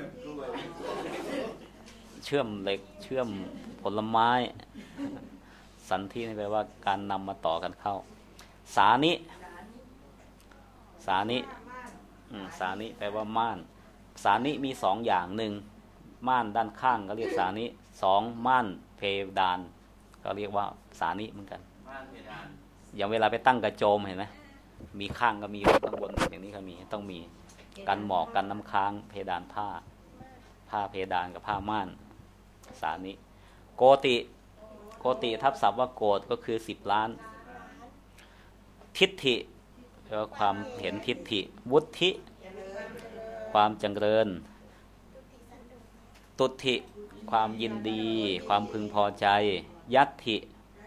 เชื่อมเหล็กเชื่อมผลไม้สันธินี่แปลว่าการนำมาต่อกันเข้าสานิสานิสานิแปลว่าม่านสานิมีสองอย่างหนึ่งม่านด้านข้างก็เรียกสานิสองม่านเพดานก็เรียกว่าสานิเหมือนกันม่านเพดานอย่างเวลาไปตั้งกระโจมเห็นไหมมีข้างก็มีข้างบนอย่างนี้ก็มีต้องมีกันหมอกกันน้ำค้างเพดานผ้าผ้าเพดานกับผ้าม่านสานิโกติโกติทับศัพท์ว่าโกฏก็คือสิบล้านทิฏฐิแปลว่าความเห็นทิฏฐิวุฒิความจำเริญตุติความยินดีความพึงพอใจยัตถิ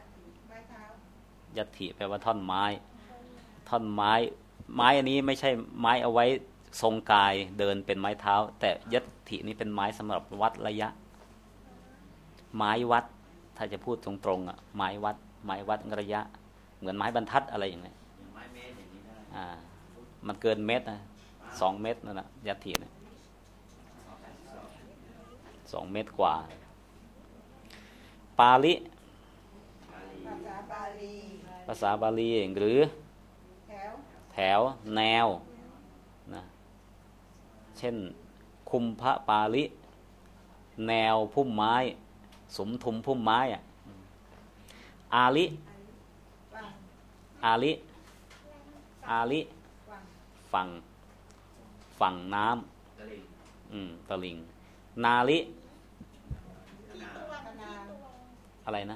ยัตถิแปลว่าท่อนไม้ท่อนไม้ไม้อันนี้ไม่ใช่ไม้เอาไว้ทรงกายเดินเป็นไม้เท้าแต่ยัตถินี่เป็นไม้สำหรับวัดระยะไม้วัดถ้าจะพูดตรงๆอ่ะไม้วัดไม้วัดระยะเหมือนไม้บรรทัดอะไรอย่างเงี้ยไม้เมตรอย่างนี้ได้อ่ามันเกินเมตรนะสองเมตรนั่นแหละยัตถิเนี่ยสองเมตรกว่าปาลิภาษาบาลีภาษาบาลีหรือแถวแถวแนวนะเช่นคุมพระปาลิแนวพุ่มไม้สมทุมพุ่มไม้อ่ะอาลิอาลิอาลิฝั่งฝั่งน้ำอืมตะลิงนาลิอะไรนะ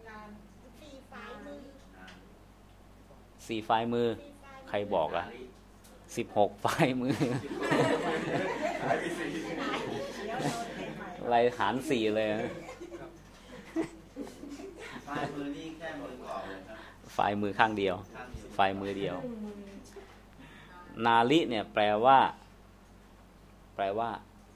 สี่ฝ่ายมือใครบอกอ่ะสิบหกฝ่ายมืออะไรหารสี่เลยฝ่ายมือนี่แค่มือก่อนเลยครับฝ่ายมือข้างเดียวฝ่ายมือเดียวนาลิเนี่ยแปลว่าแปลว่า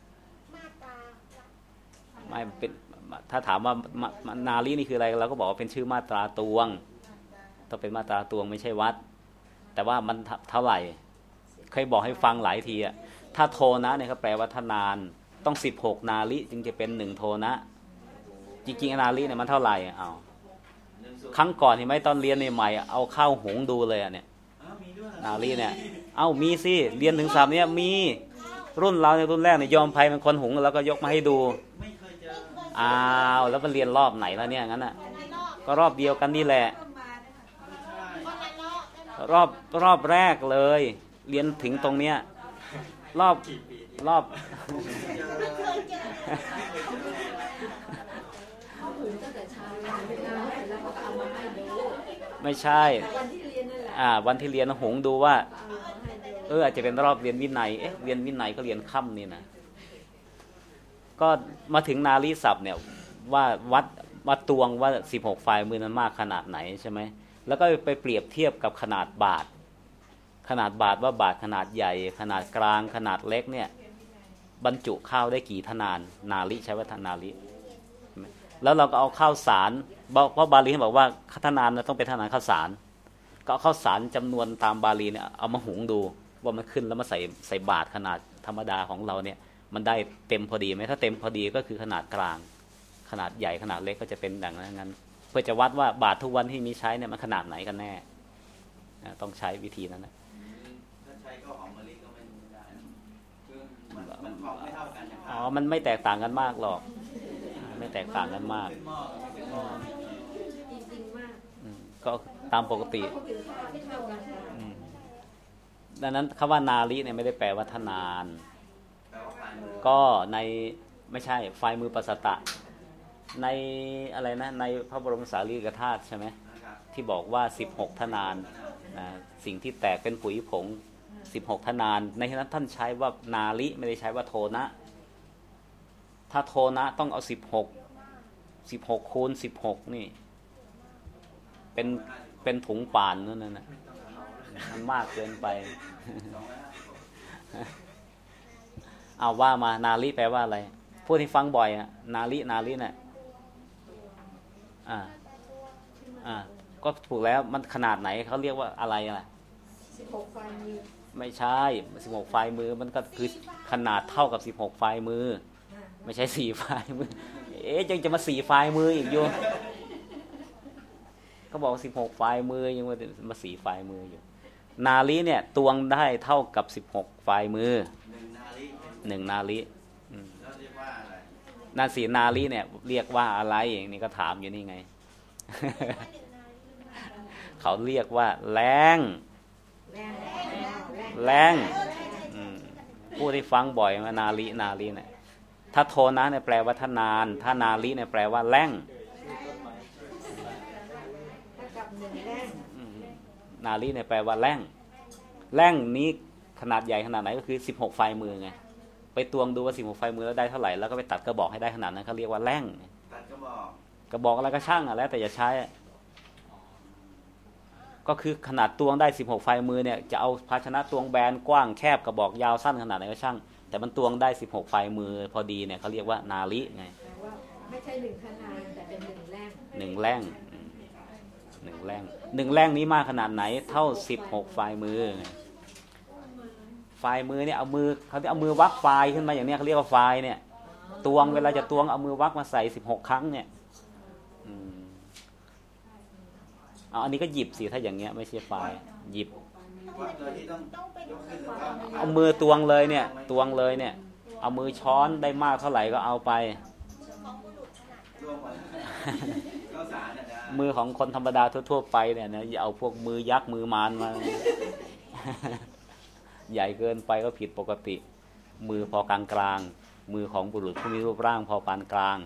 ไม่เป็นถ้าถามว่านาลีนี่คืออะไรเราก็บอกว่าเป็นชื่อมาตราตวงต้องเป็นมาตราตวงไม่ใช่วัดแต่ว่ามันเท่าไหร่เคยบอกให้ฟังหลายทีอะถ้าโทนะเนี่ยเขาแปลว่าทนานต้องสิบหกนาลีจึงจะเป็นหนึ่งโทนะจริงๆนาลีเนี่ยมันเท่าไหร่เอาครั้งก่อนเห็นไหมตอนเรียนใหม่เอาเข้าหงดูเลยอะเนี่ยนาลีเนี่ยเอ้ามีสิเรียนถึงสามเนี่ยมีรุ่นเราในรุ่นแรกเนี่ยยอมภัยเป็นคนหุงแล้วก็ยกมาให้ดูอ้าวแล้วมันเรียนรอบไหนแล้วเนี่ยงั้นน่ะก็รอบเดียวกันนี่แหละรอบรอบแรกเลยเรียนถึงตรงเนี้ยรอบรอบไม่ใช่อ่าวันที่เรียนหุงดูว่าเอออาจจะเป็นรอบเรียนวินัยเอ๊ะเรียนวินัยก็เรียนค่ำนี่นะก็มาถึงนาลีศัพท์เนี่ยว่าวัดวัดตวงว่าสิบหกฝ่ายมือนั้นมากขนาดไหนใช่ไหมแล้วก็ไปเปรียบเทียบกับขนาดบาทขนาดบาทว่าบาทขนาดใหญ่ขนาดกลางขนาดเล็กเนี่ยบรรจุข้าวได้กี่ทนานนาลีใช้ว่านาลีแล้วเราก็เอาข้าวสารเพราะบาลีเขาบอกว่าทนานต้องเป็นทนานข้าวสารก็เอาข้าวสารจำนวนตามบาลีเนี่ยเอามาหุงดูว่ามันขึ้นแล้วมาใส่ใส่บาทขนาดธรรมดาของเราเนี่ยมันได้เต็มพอดีไหมถ้าเต็มพอดีก็คือขนาดกลางขนาดใหญ่ขนาดเล็กก็จะเป็นอย่างนั้นเพื่อจะวัดว่าบาททุกวันที่มีใช้เนี่ยมันขนาดไหนกันแน่ต้องใช้วิธีนั้นนะถ้าใช้ก็หอมมะลิก็ไม่ได้คือมันของไม่เท่ากันอ๋อมันไม่แตกต่างกันมากหรอกไม่แตกต่างกันมากจริงๆมากก็ตามปกติดังนั้นคำว่านาลีเนี่ยไม่ได้แปลว่าทนานก็ในไม่ใช่ฝ่ายมือปัสสตะในอะไรนะในพระบรมสารีริกธาตุใช่ไหมที่บอกว่าสิบหกทนานนะสิ่งที่แตกเป็นปุ๋ยผงสิบหกทนานในนั้นท่านใช้ว่านาลีไม่ได้ใช้ว่าโทนะถ้าโทนะต้องเอาสิบหกสิบหกคูณสิบหกนี่เป็นเป็นถุงป่านนั่นน่ะมันมากเกินไปเอาว่ามานาลิแปลว่าอะไรพูดให้ฟังบ่อยอะนาลินาลิเนี่ยอ่าอ่าก็ถูกแล้วมันขนาดไหนเขาเรียกว่าอะไรอ่ะสิบหกฝ่ายมือไม่ใช่สิบหกฝ่ายมือมันก็คือขนาดเท่ากับสิบหกฝ่ายมือไม่ใช่สี่ฝ่ายมือเอ๊ะยังจะมาสี่ฝ่ายมืออีกอยู่ก็บอกสิบหกฝ่ายมือยังมาสี่ฝ่ายมืออยู่นาลิเนี่ยตวงได้เท่ากับสิบหกฝ่ายมือหนึ่งนาลิหนึ่งนาลิแล้วเรียกว่าอะไรนาสีนาลิเนี่ยเรียกว่าอะไรอย่างนี้ก็ถามอยู่นี่ไง เขาเรียกว่าแรงแรงพูดให้ฟังบ่อยว่านาลินาลิเนี่ยถ้าโทนะเนี่ยแปลว่าถ้านานถ้านาลิเนี่ยแปลว่าแรงนาลิเนี่ยแปลว่าแรงแรงนี้ขนาดใหญ่ขนาดไหนก็คือสิบหกฝ่ายมือไงไปตวงดูว่าสิบหกฝ่ายมือแล้วได้เท่าไหร่แล้วก็ไปตัดกระบอกให้ได้ขนาดนั้นเขาเรียกว่าแรงตัดกระบอกกระบอกอะไรก็ช่างอ่ะแล้วแต่จะใช้ก็คือขนาดตวงได้สิบหกฝ่ายมือเนี่ยจะเอาภาชนะตวงแบนกว้างแคบกระบอกยาวสั้นขนาดไหนก็ช่างแต่มันตวงได้สิบหกฝ่ายมือพอดีเนี่ยเขาเรียกว่านาลิไงไม่ใช่หนึ่งขนาดแต่เป็นหนึ่งแรงหนึ่งแรงหนึ่งแรงหนึ่งแรงนี้มากขนาดไหนเท่าสิบหกฝ่ายมือฝ่ายมือเนี่ยเอามือเขาจะเอามือวักฝ่ายขึ้นมาอย่างนี้เขาเรียกว่าฝ่ายเนี่ยตวงเวลาจะตวงเอามือวักมาใส่สิบหกครั้งเนี่ยเอาอันนี้ก็หยิบสิถ้าอย่างเงี้ยไม่ใช่ฝ่ายหยิบเอามือตวงเลยเนี่ยตวงเลยเนี่ยเอามือช้อนได้มากเท่าไหร่ก็เอาไปมือของคนธรรมดาทั่วๆไปเนี่ยนะอย่าเอาพวกมือยักษ์มือมารมาใหญ่เกินไปก็ผิดปกติมือพอกลางกลางมือของบุรุษผู้มีรูปร่างพอปานกลาง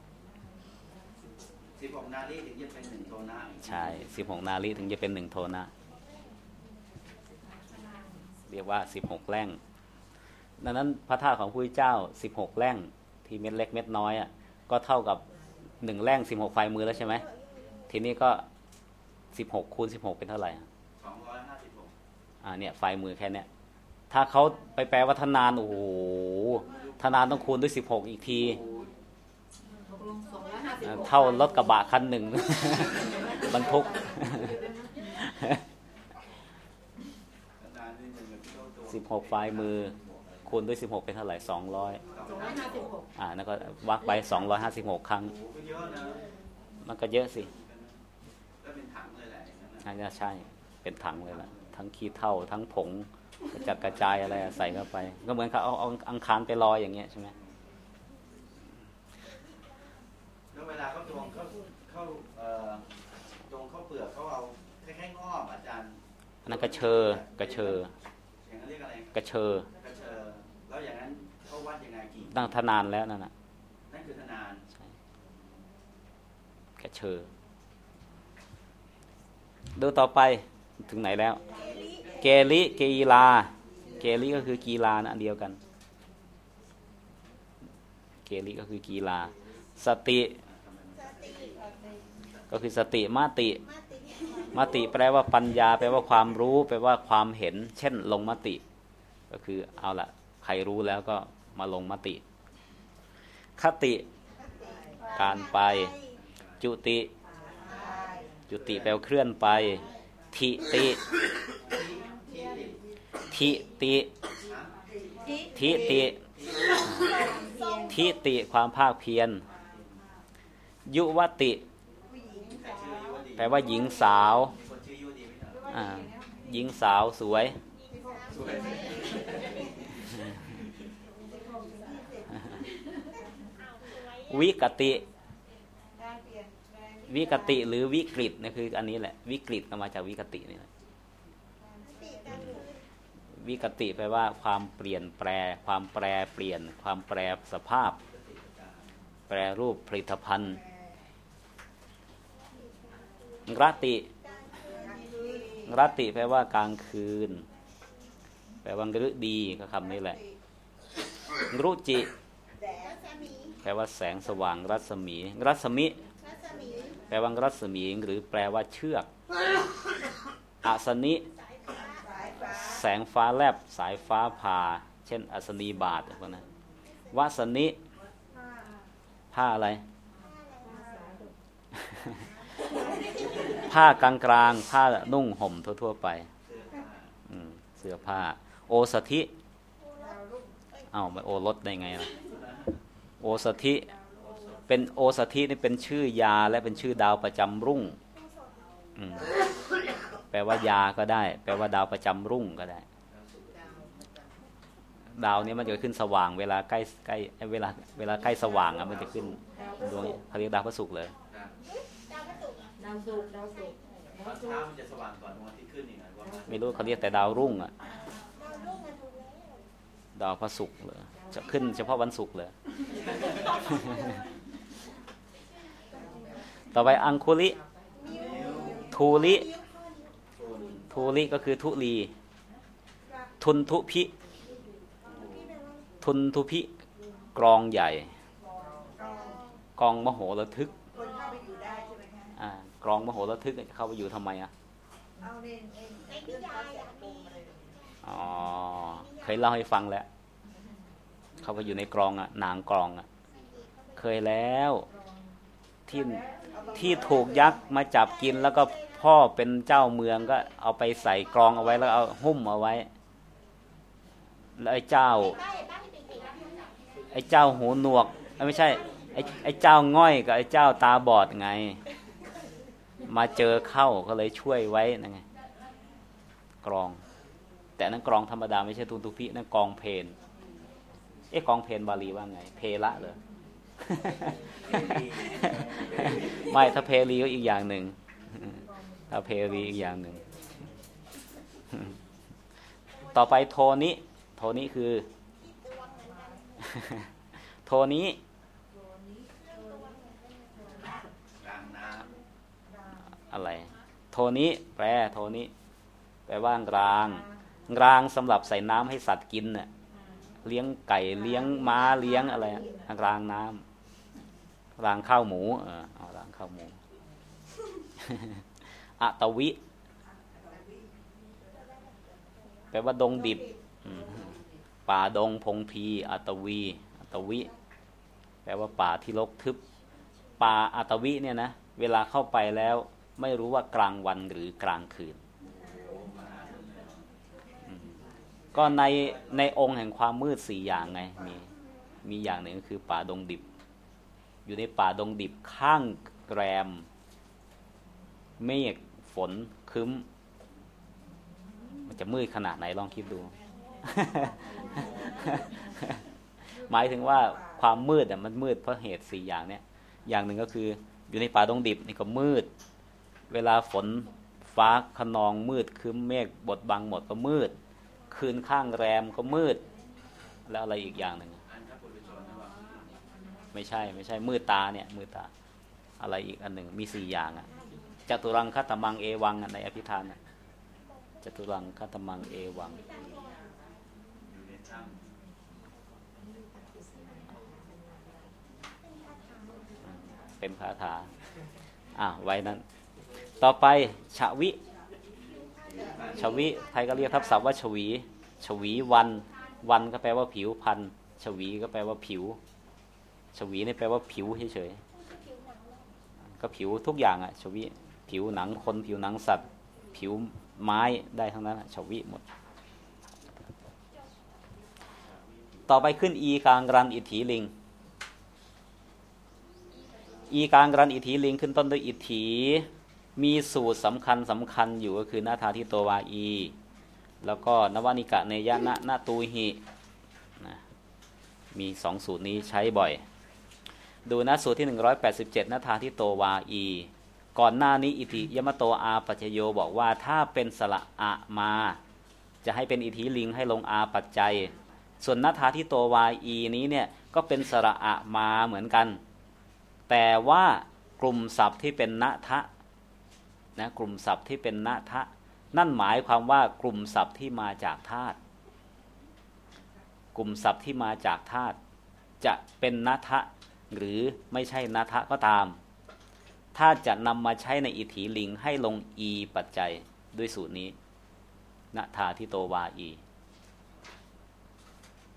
สิบหกนาลีถึงจะเป็นหนึ่งโทนะใช่สิบหกนาลีถึงจะเป็นหนึ่งโทนะเรียกว่าสิบหกแร่งดังนั้นพระธาตุของพระพุทธเจ้าสิบหกแร่งที่เม็ดเล็กเม็ดน้อยอ่ะก็เท่ากับหนึ่งแร่งสิบหกฝ่ายมือแล้วใช่ไหมทีนี้ก็สิบหกคูณสิบหกเป็นเท่าไหร่สองร้อยห้าสิบหกอ่าเนี่ยฝ่ายมือแค่เนี้ยถ้าเขาไปแปลว่าทนานโอ้โหทนานต้องคูณด้วยสิบหกอีกทีเท่ารถกระบะคันหนึ่งบรรทุกสิบหกฝ่ายมือคูณด้วยสิบหกเป็นเท่าไหร่สองร้อยอ่าแล้วก็วักไปสองร้อยห้าสิบหกครั้งมันก็เยอะสิน่าจะใช่เป็นถังเลยล่ะทั้งขี้เถ้าทั้งผงกระจัดกระจายอะไรใส่เข้าไปก็เหมือนเขาเอาอังคารไปลอยอย่างเงี้ยใช่ไหมแล้วเวลาเขาตวงเขาเขาเอ่อตวงเขาเปลือกเขาเอาคล้ายๆงอบอาจารย์นั่นกระเชอกระเชออย่างนั้นเรียกอะไรกระเชอกระเชอแล้วอย่างนั้นเขาวัดยังไงกี่ตั้งทนานแล้วนั่นน่ะนั่นคือทนานใช่กระเชอดูต่อไปถึงไหนแล้วเกลิกีฬาเกลิก็คือกีฬานะอันเดียวกันเกลิก็คือกีฬาสติก็คือสติมาติมาติแปลว่าปัญญาแปลว่าความรู้แปลว่าความเห็นเช่นลงมติก็คือเอาล่ะใครรู้แล้วก็มาลงมติคติการไปจุติจุติแปลว่าเคลื่อนไปทิติทิติทิติทิติความภาคเพียรยุวติแปลว่าหญิงสาวอ่าหญิงสาวสวยวิกติวิกติหรือวิกฤตนี่คืออันนี้แหละวิกฤตก็มาจากวิกตินี่แหละวิกติแปลว่าความเปลี่ยนแปลความแปรเปลี่ยนความแปรสภาพแปรรูปผลิตภัณฑ์รติรติแปลว่ากลางคืนแปลว่าฤดีก็คำนี้แหละรุจิแปลว่าแสงสว่างรัศมีรัศมิแปลว่ารัศมีหรือแปลว่าเชือกอาสนิแสงฟ้าแลบสายฟ้าผ่าเช่นอัศนีบาทพวกนั้นวสนิผ้าอะไร ผ้ากลางกลางผ้านุ่งห่มทั่วๆไปเสื้อผ้าโอสถิเอ้าไม่โอรสได้ไงล่ะโอสถิเป็นโอสถินี่เป็นชื่อยาและเป็นชื่อดาวประจำรุ่งแปลว่ายาก็ได้แปลว่าดาวประจำรุ่งก็ได้ดาวนี้มันจะขึ้นสว่างเวลาใกล้ใกล้เวลาเวลาใกล้สว่างอ่ะมันจะขึ้นดวงเขาเรียกดาวพระศุกร์เลยดาวศุกร์ดาวศุกร์ตอนเช้ามันจะสว่างก่อนวันที่ขึ้นอีกนะว่าไม่รู้เขาเรียกแต่ดาวรุ่งอ่ะดาวพระศุกร์เลยจะขึ้นเฉพาะวันศุกร์เลยต่อไปอังคุลิทูลิทูลิก็คือทุลีทุนทุพิทุนทุพิกรองใหญ่กองมโหระทึกคนเข้าไปอยู่ได้ใช่ไหมคะอ่ากรองมโหระทึกเข้าไปอยู่ทำไมอ่ะเอาเองเองเรื่องการจับกุมอะไรอ๋อเคยเล่าให้ฟังแล้วเข้าไปอยู่ในกรองอ่ะนางกรองอ่ะเคยแล้วที่ที่ถูกยักษ์มาจับกินแล้วก็พ่อเป็นเจ้าเมืองก็เอาไปใส่กรองเอาไว้แล้วเอาหุ้มเอาไว้แล้วไอ้เจ้าไอ้เจ้าหูหนวกไม่ใช่ไอ้ไอ้เจ้าง่อยกับไอ้เจ้าตาบอดไงมาเจอเข้าก็เลยช่วยไว้นั่นไงกรองแต่นั่นกรองธรรมดาไม่ใช่ทุนทุพินั่นกองเพลเอ๊ะกองเพลบาลีว่าไงเพละเลย ไม่ถ้าเพลีก็อีกอย่างหนึ่งถ้าเพลีอีกอย่างหนึ่งต่อไปโทนี้โทนี้คือโทนี้อะไรโทนี้แปลโทนี้แปลว่ารางรางสำหรับใส่น้ำให้สัตว์กินน่ะเลี้ยงไก่เลี้ยงม้าเลี้ยงอะไรรางน้ำรางข้าวหมูเออเอารางข้าวหมูอะตวิแปลว่าดงดิบป่าดงพงพีอะตวีอะตวิแปลว่าป่าที่รกทึบป่าอะตวิเนี่ยนะเวลาเข้าไปแล้วไม่รู้ว่ากลางวันหรือกลางคืนก็ในในองค์แห่งความมืดสี่อย่างไงมีมีอย่างหนึ่งก็คือป่าดงดิบอยู่ในป่าดงดิบข้างแรมเมฆฝนครึ้มมันจะมืดขนาดไหนลองคิดดู หมายถึงว่าความมืดอ่ะมันมืดเพราะเหตุสี่อย่างเนี้ยอย่างหนึ่งก็คืออยู่ในป่าดงดิบนี่ก็มืดเวลาฝนฟ้าคะนองมืดครึ้มเมฆบดบังหมดก็มืดคืนข้างแรมก็มืดแล้วอะไรอีกอย่างหนึ่งไม่ใช่ไม่ใช่มืดตาเนี่ยมืดตาอะไรอีกอันหนึ่งมีสี่อย่างอ่ะจตุรังคัตตมังเอวังในอภิธานนะจตุรังคัตตมังเอวังเป็นคาถาอ่ะไว้นั้นต่อไปชวิชวิไทยก็เรียกทับศัพท์ว่าชวีชวีวันวันก็แปลว่าผิวพันธุ์ชวีก็แปลว่าผิวชวีนี่แปลว่าผิวเฉยๆก็ผิวทุกอย่างอ่ะชวีผิวหนังคนผิวหนังสัตว์ผิวไม้ได้ทั้งนั้นชวีหมดต่อไปขึ้นอีกลางรันอิทธิลิงอีกลางรันอิทธิลิงขึ้นต้นด้วยอิทธิมีสูตรสำคัญสำคัญอยู่ก็คือนาทาทิโตวาอีแล้วก็นวนิกะเนยะนะนาตูหินะมีสองสูตรนี้ใช้บ่อยดูนะสูตรที่หนึ่งร้อยแปดสิบเจ็ดนาทาทิโตวาอีก่อนหน้านี้อิทธิยมโตอาปัจจโยบอกว่าถ้าเป็นสระอะมาจะให้เป็นอิทธิลิงให้ลงอาปัจจัยส่วนนาทาทิโตวาอีนี้เนี่ยก็เป็นสระอะมาเหมือนกันแต่ว่ากลุ่มศัพท์ที่เป็นนะทะนะกลุ่มศัพท์ที่เป็นนะทะนั่นหมายความว่ากลุ่มศัพท์ที่มาจากธาตุกลุ่มศัพท์ที่มาจากธาตุจะเป็นนะทะหรือไม่ใช่นะทะก็ตามถ้าจะนำมาใช้ในอิทธิลิงให้ลงอีปัจจัยด้วยสูตรนี้นะทาทิโตวาอี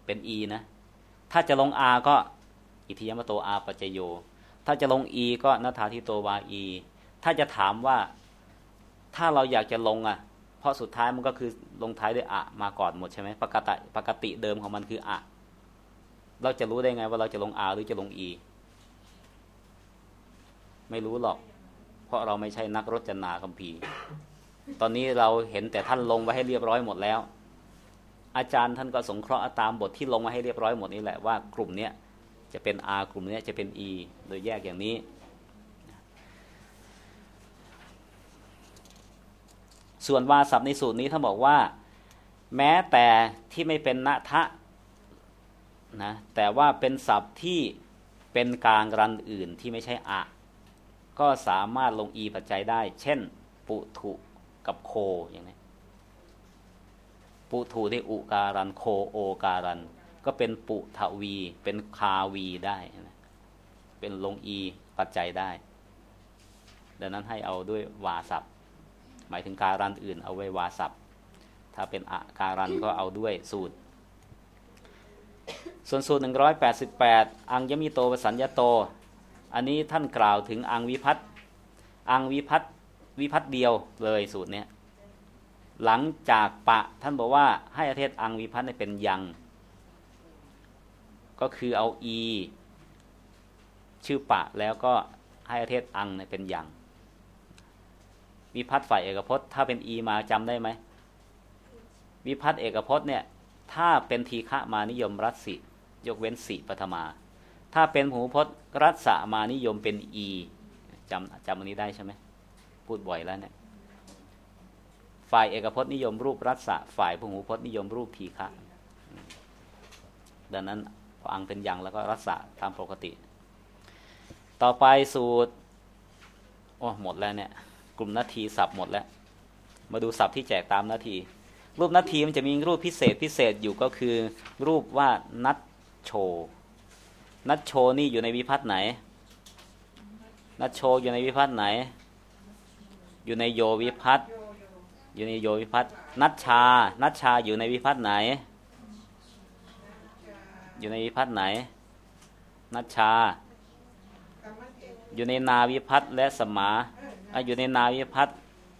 เป็นอีนะถ้าจะลงอาก็อิทิยมโตอาปัจจโยถ้าจะลงอีก็นัฏฐาทิโตวาอีถ้าจะถามว่าถ้าเราอยากจะลงอ่ะเพราะสุดท้ายมันก็คือลงท้ายด้วยอะมาก่อนหมดใช่ไหมปกติปกติเดิมของมันคืออะเราจะรู้ได้ไงว่าเราจะลงอาหรือจะลงอีไม่รู้หรอกเพราะเราไม่ใช่นักรจนาคัมภีร์ตอนนี้เราเห็นแต่ท่านลงไว้ให้เรียบร้อยหมดแล้วอาจารย์ท่านก็สงเคราะห์ตามบทที่ลงมาให้เรียบร้อยหมดนี่แหละว่ากลุ่มเนี้ยจะเป็น R กลุ่มนี้จะเป็น E โดยแยกอย่างนี้ส่วนวาศัพท์ในสูตรนี้ท่านบอกว่าแม้แต่ที่ไม่เป็นนะทะนะแต่ว่าเป็นศัพท์ที่เป็นกลางรันอื่นที่ไม่ใช่อะก็สามารถลง E ปัจจัยได้เช่นปุถุกับโคอย่างนี้ปุถุได้อุการันโคโอการันก็เป็นปุทวีเป็นคาวีได้นะเป็นลง E ปัจจัยได้ดังนั้นให้เอาด้วยวาศัพท์หมายถึงการันอื่นเอาไว้วาศัพท์ถ้าเป็นอะการันก็เอาด้วยสูตรส่วนสูตรหนึ่งร้อยแปดสิบแปดอังยมิโตวสัญญโตอันนี้ท่านกล่าวถึงอังวิภัตอังวิภัตวิภัตเดียวเลยสูตรเนี้ยหลังจากปะท่านบอกว่าให้อาเทศอังวิภัตเป็นยังก็คือเอาอีชื่อปะแล้วก็ให้อาเทศอังเป็นยังวิภัตฝ่ายเอกพจน์ถ้าเป็นอีมาจำได้ไหมวิภัตเอกพจน์เนี่ยถ้าเป็นทีฆะมานิยมรัสสิยกเว้นสิปฐมาถ้าเป็นหูพจน์รัสสะมานิยมเป็นอีจำจำอันนี้ได้ใช่ไหมพูดบ่อยแล้วเนี่ยฝ่ายเอกพจน์นิยมรูปรัสสะฝ่ายหูพจน์นิยมรูปทีฆะดังนั้นพออังเป็นยังแล้วก็รัสสะตามปกติต่อไปสูตรโอ้หมดแล้วเนี่ยกลุ่มนาทีศัพท์หมดแล้วมาดูศัพท์ที่แจกตามนาทีรูปนาทีมันจะมีรูปพิเศษพิเศษอยู่ก็คือรูปว่านัทโชนัทโชนี่อยู่ในวิภัตไหนนัทโชอยู่ในวิภัตไหนอยู่ในโยวิภัตอยู่ในโยวิภัตนัทชานัทชาอยู่ในวิภัตไหนอยู่ในวิภัตไหนนัทชาอยู่ในนาวิภัตและสมาอยู่ในนาวิภัต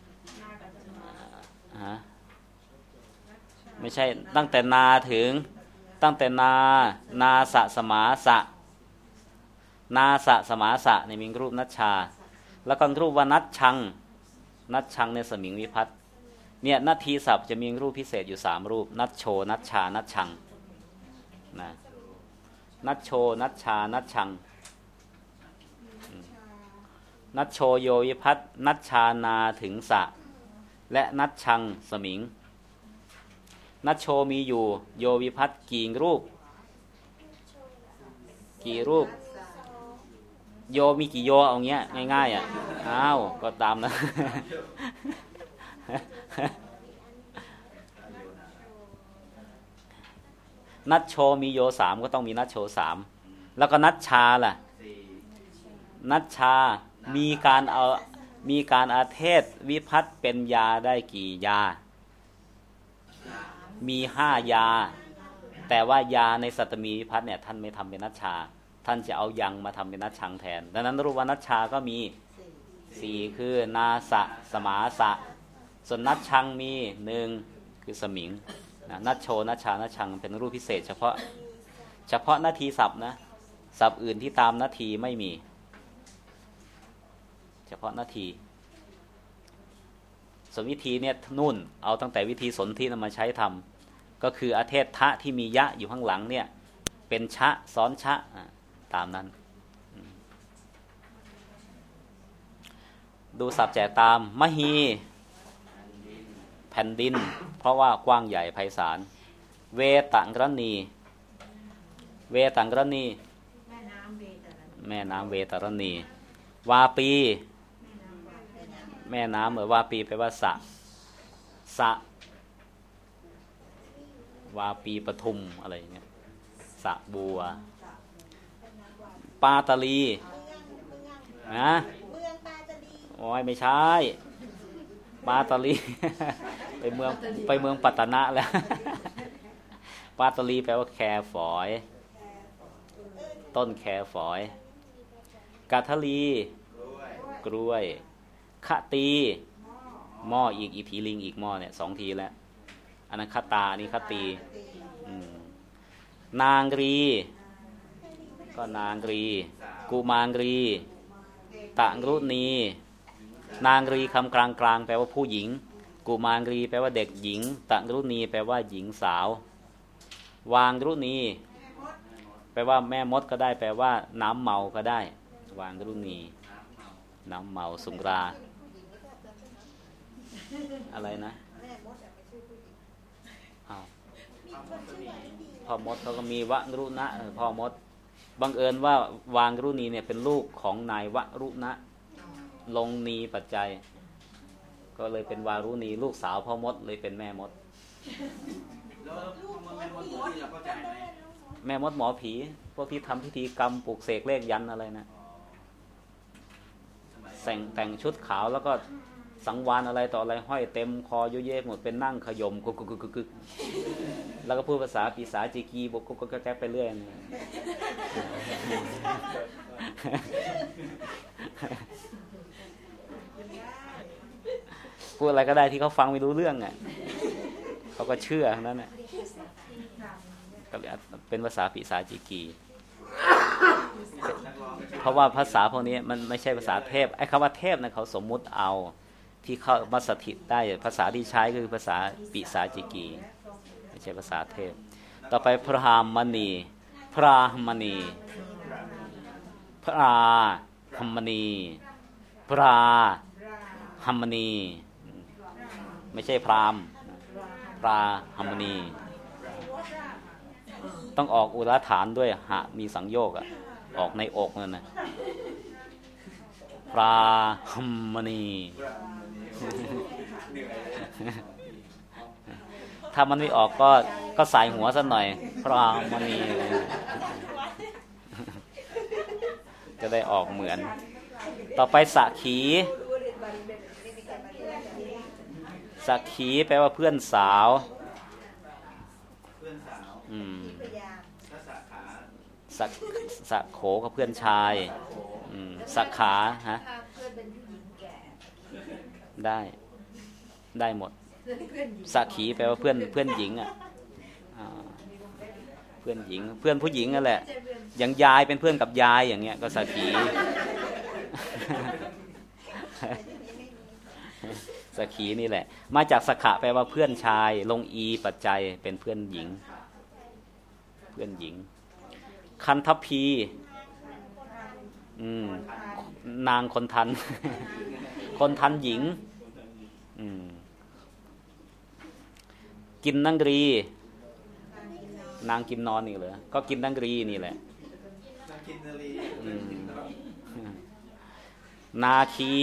ฮะไม่ใช่ตั้งแต่นาถึงตั้งแต่นานาสะสมาสะนาสะสมาสะในมีรูปนัชชาแล้วก็รูปว่านัชชังนัชชังในสมิงวิภัตเนี่ยนาทีศัพท์จะมีรูปพิเศษอยู่สามรูปนัชโชนัชชานัชชังนะนัชโชนัชชานัชชังนัชโชโยวิภัตนัชชานาถึงสะและนัชชังสมิงนัชโชมีอยู่โยวิภัตกี่รูปกี่รูปโยมีกี่โยเอาเงี้ยง่ายๆอ่ะอ้าวก็ตามนะ นัชโชมีโยสามก็ต้องมีนัชโชสามแล้วก็นัชชาล่ะนัชชามีการเอามีการอาเทศวิภัตเป็นยาได้กี่ยามีห้ายาแต่ว่ายาในสัตตมีวิภัตเนี่ยท่านไม่ทำเป็นนัชชาท่านจะเอายังมาทำเป็นนัชชังแทนดังนั้นรูปว่านัชชาก็มีสี่คือนาสะสมาสะส่วนนัชชังมีหนึ่งคือสมิงนัชโชนัชชานัชชังเป็นรูปพิเศษเฉพาะเฉพาะนาทีศัพท์นะศัพท์อื่นที่ตามนาทีไม่มีเฉพาะนาทีส่วนวิธีเนี่ยนุ่นเอาตั้งแต่วิธีสนธินำมาใช้ทำก็คืออาเทศทะที่มียะอยู่ข้างหลังเนี่ยเป็นชะซ้อนชะตามนั้นดูศัพท์แจกตามมหีแผ่นดินเพราะว่ากว้างใหญ่ไพศาลเวตังกรณีเวตังกรณีแม่น้ำเวตรณีวาปีแม่น้ำเหมือนวาปีแปลว่าสะสะวาปีปทุมอะไรอย่างเงี้ยสะบัวปาตาลีนะโอ้ยไม่ใช่ปาตาลีไปเมืองไปเมืองปัตตนะแล้วปาตลีแปลว่าแคฝอยต้นแคฝอยกัทลีกล้วยขะตีหม้ออีกอีถีลิงอีกหม้อเนี่ยสองทีแล้วอันนั้นขตานี่ขตีนางรีก็นางรีกุมารรีตะรุณีนางรีคำกลางกลางแปลว่าผู้หญิงกุมารรีแปลว่าเด็กหญิงตะรุณีแปลว่าหญิงสาววางรุณีแปลว่าแม่มดก็ได้แปลว่าน้ำเมาก็ได้วางรุณีน้ำเมาสุราอะไรนะอ้าวพ่อมดเขาก็มีวรุณะพ่อมดบังเอิญว่าวางรุณีเนี่ยเป็นลูกของนายวรุณะลงนีปัจจัยก็เลยเป็นวารุณีลูกสาวพ่อมดเลยเป็นแม่มดแล้วแม่มดที่เราเข้าใจไหมแม่มดหมอผีพวกที่ทำพิธีกรรมปลุกเสกเลขยันอะไรนะแต่งแต่งชุดขาวแล้วก็สังวานอะไรต่ออะไรห้อยเต็มคอเยอะแยะหมดเป็นนั่งขยมกุกกุกกุกกุกแล้วก็พูดภาษาปีศาจจีกีบกกุกกุกแก๊กไปเรื่อยพูดอะไรก็ได้ที่เขาฟังไม่รู้เรื่องอ่ะเขาก็เชื่อทั้งนั้นน่ะก็เป็นภาษาปีศาจจีกีเพราะว่าภาษาพวกนี้มันไม่ใช่ภาษาเทพไอ้คำว่าเทพนะเขาสมมุติเอาที่เข้ามาสถิตได้ภาษาที่ใช้คือภาษาปีศาจจีกีไม่ใช่ภาษาเทพต่อไปพระหามณีพระมณีพระหมณีพระหมณีไม่ใช่พรามพระหมณีต้องออกอุราฐานด้วยหะมีสังโยกอ่ะออกในอกนั่นนะพระหมณีถ้ามันไม่ออกก็ก็ใส่หัวซะหน่อยพระมณีจะได้ออกเหมือนต่อไปสักขีสักขีแปลว่าเพื่อนสาวเพื่อนสาวอืมสักขาสักสักโขกับเพื่อนชายอืมสักขาฮะได้ได้หมดสักขีแปลว่าเพื่อนเพื่อนหญิงอ่ะเพื่อนหญิงเพื่อนผู้หญิงนั่นแหละอย่างยายเป็นเพื่อนกับยายอย่างเงี้ยก็สักขีสักขีนี่แหละมาจากสักขะแปลว่าเพื่อนชายลงอีปัจจัยเป็นเพื่อนหญิงเพื่อนหญิงคันทพีอืมนางคนทันคนทันหญิงอืมกินนังรีนางกินนอนนี่เหรอก็กินนังรีนี่แหละนาคี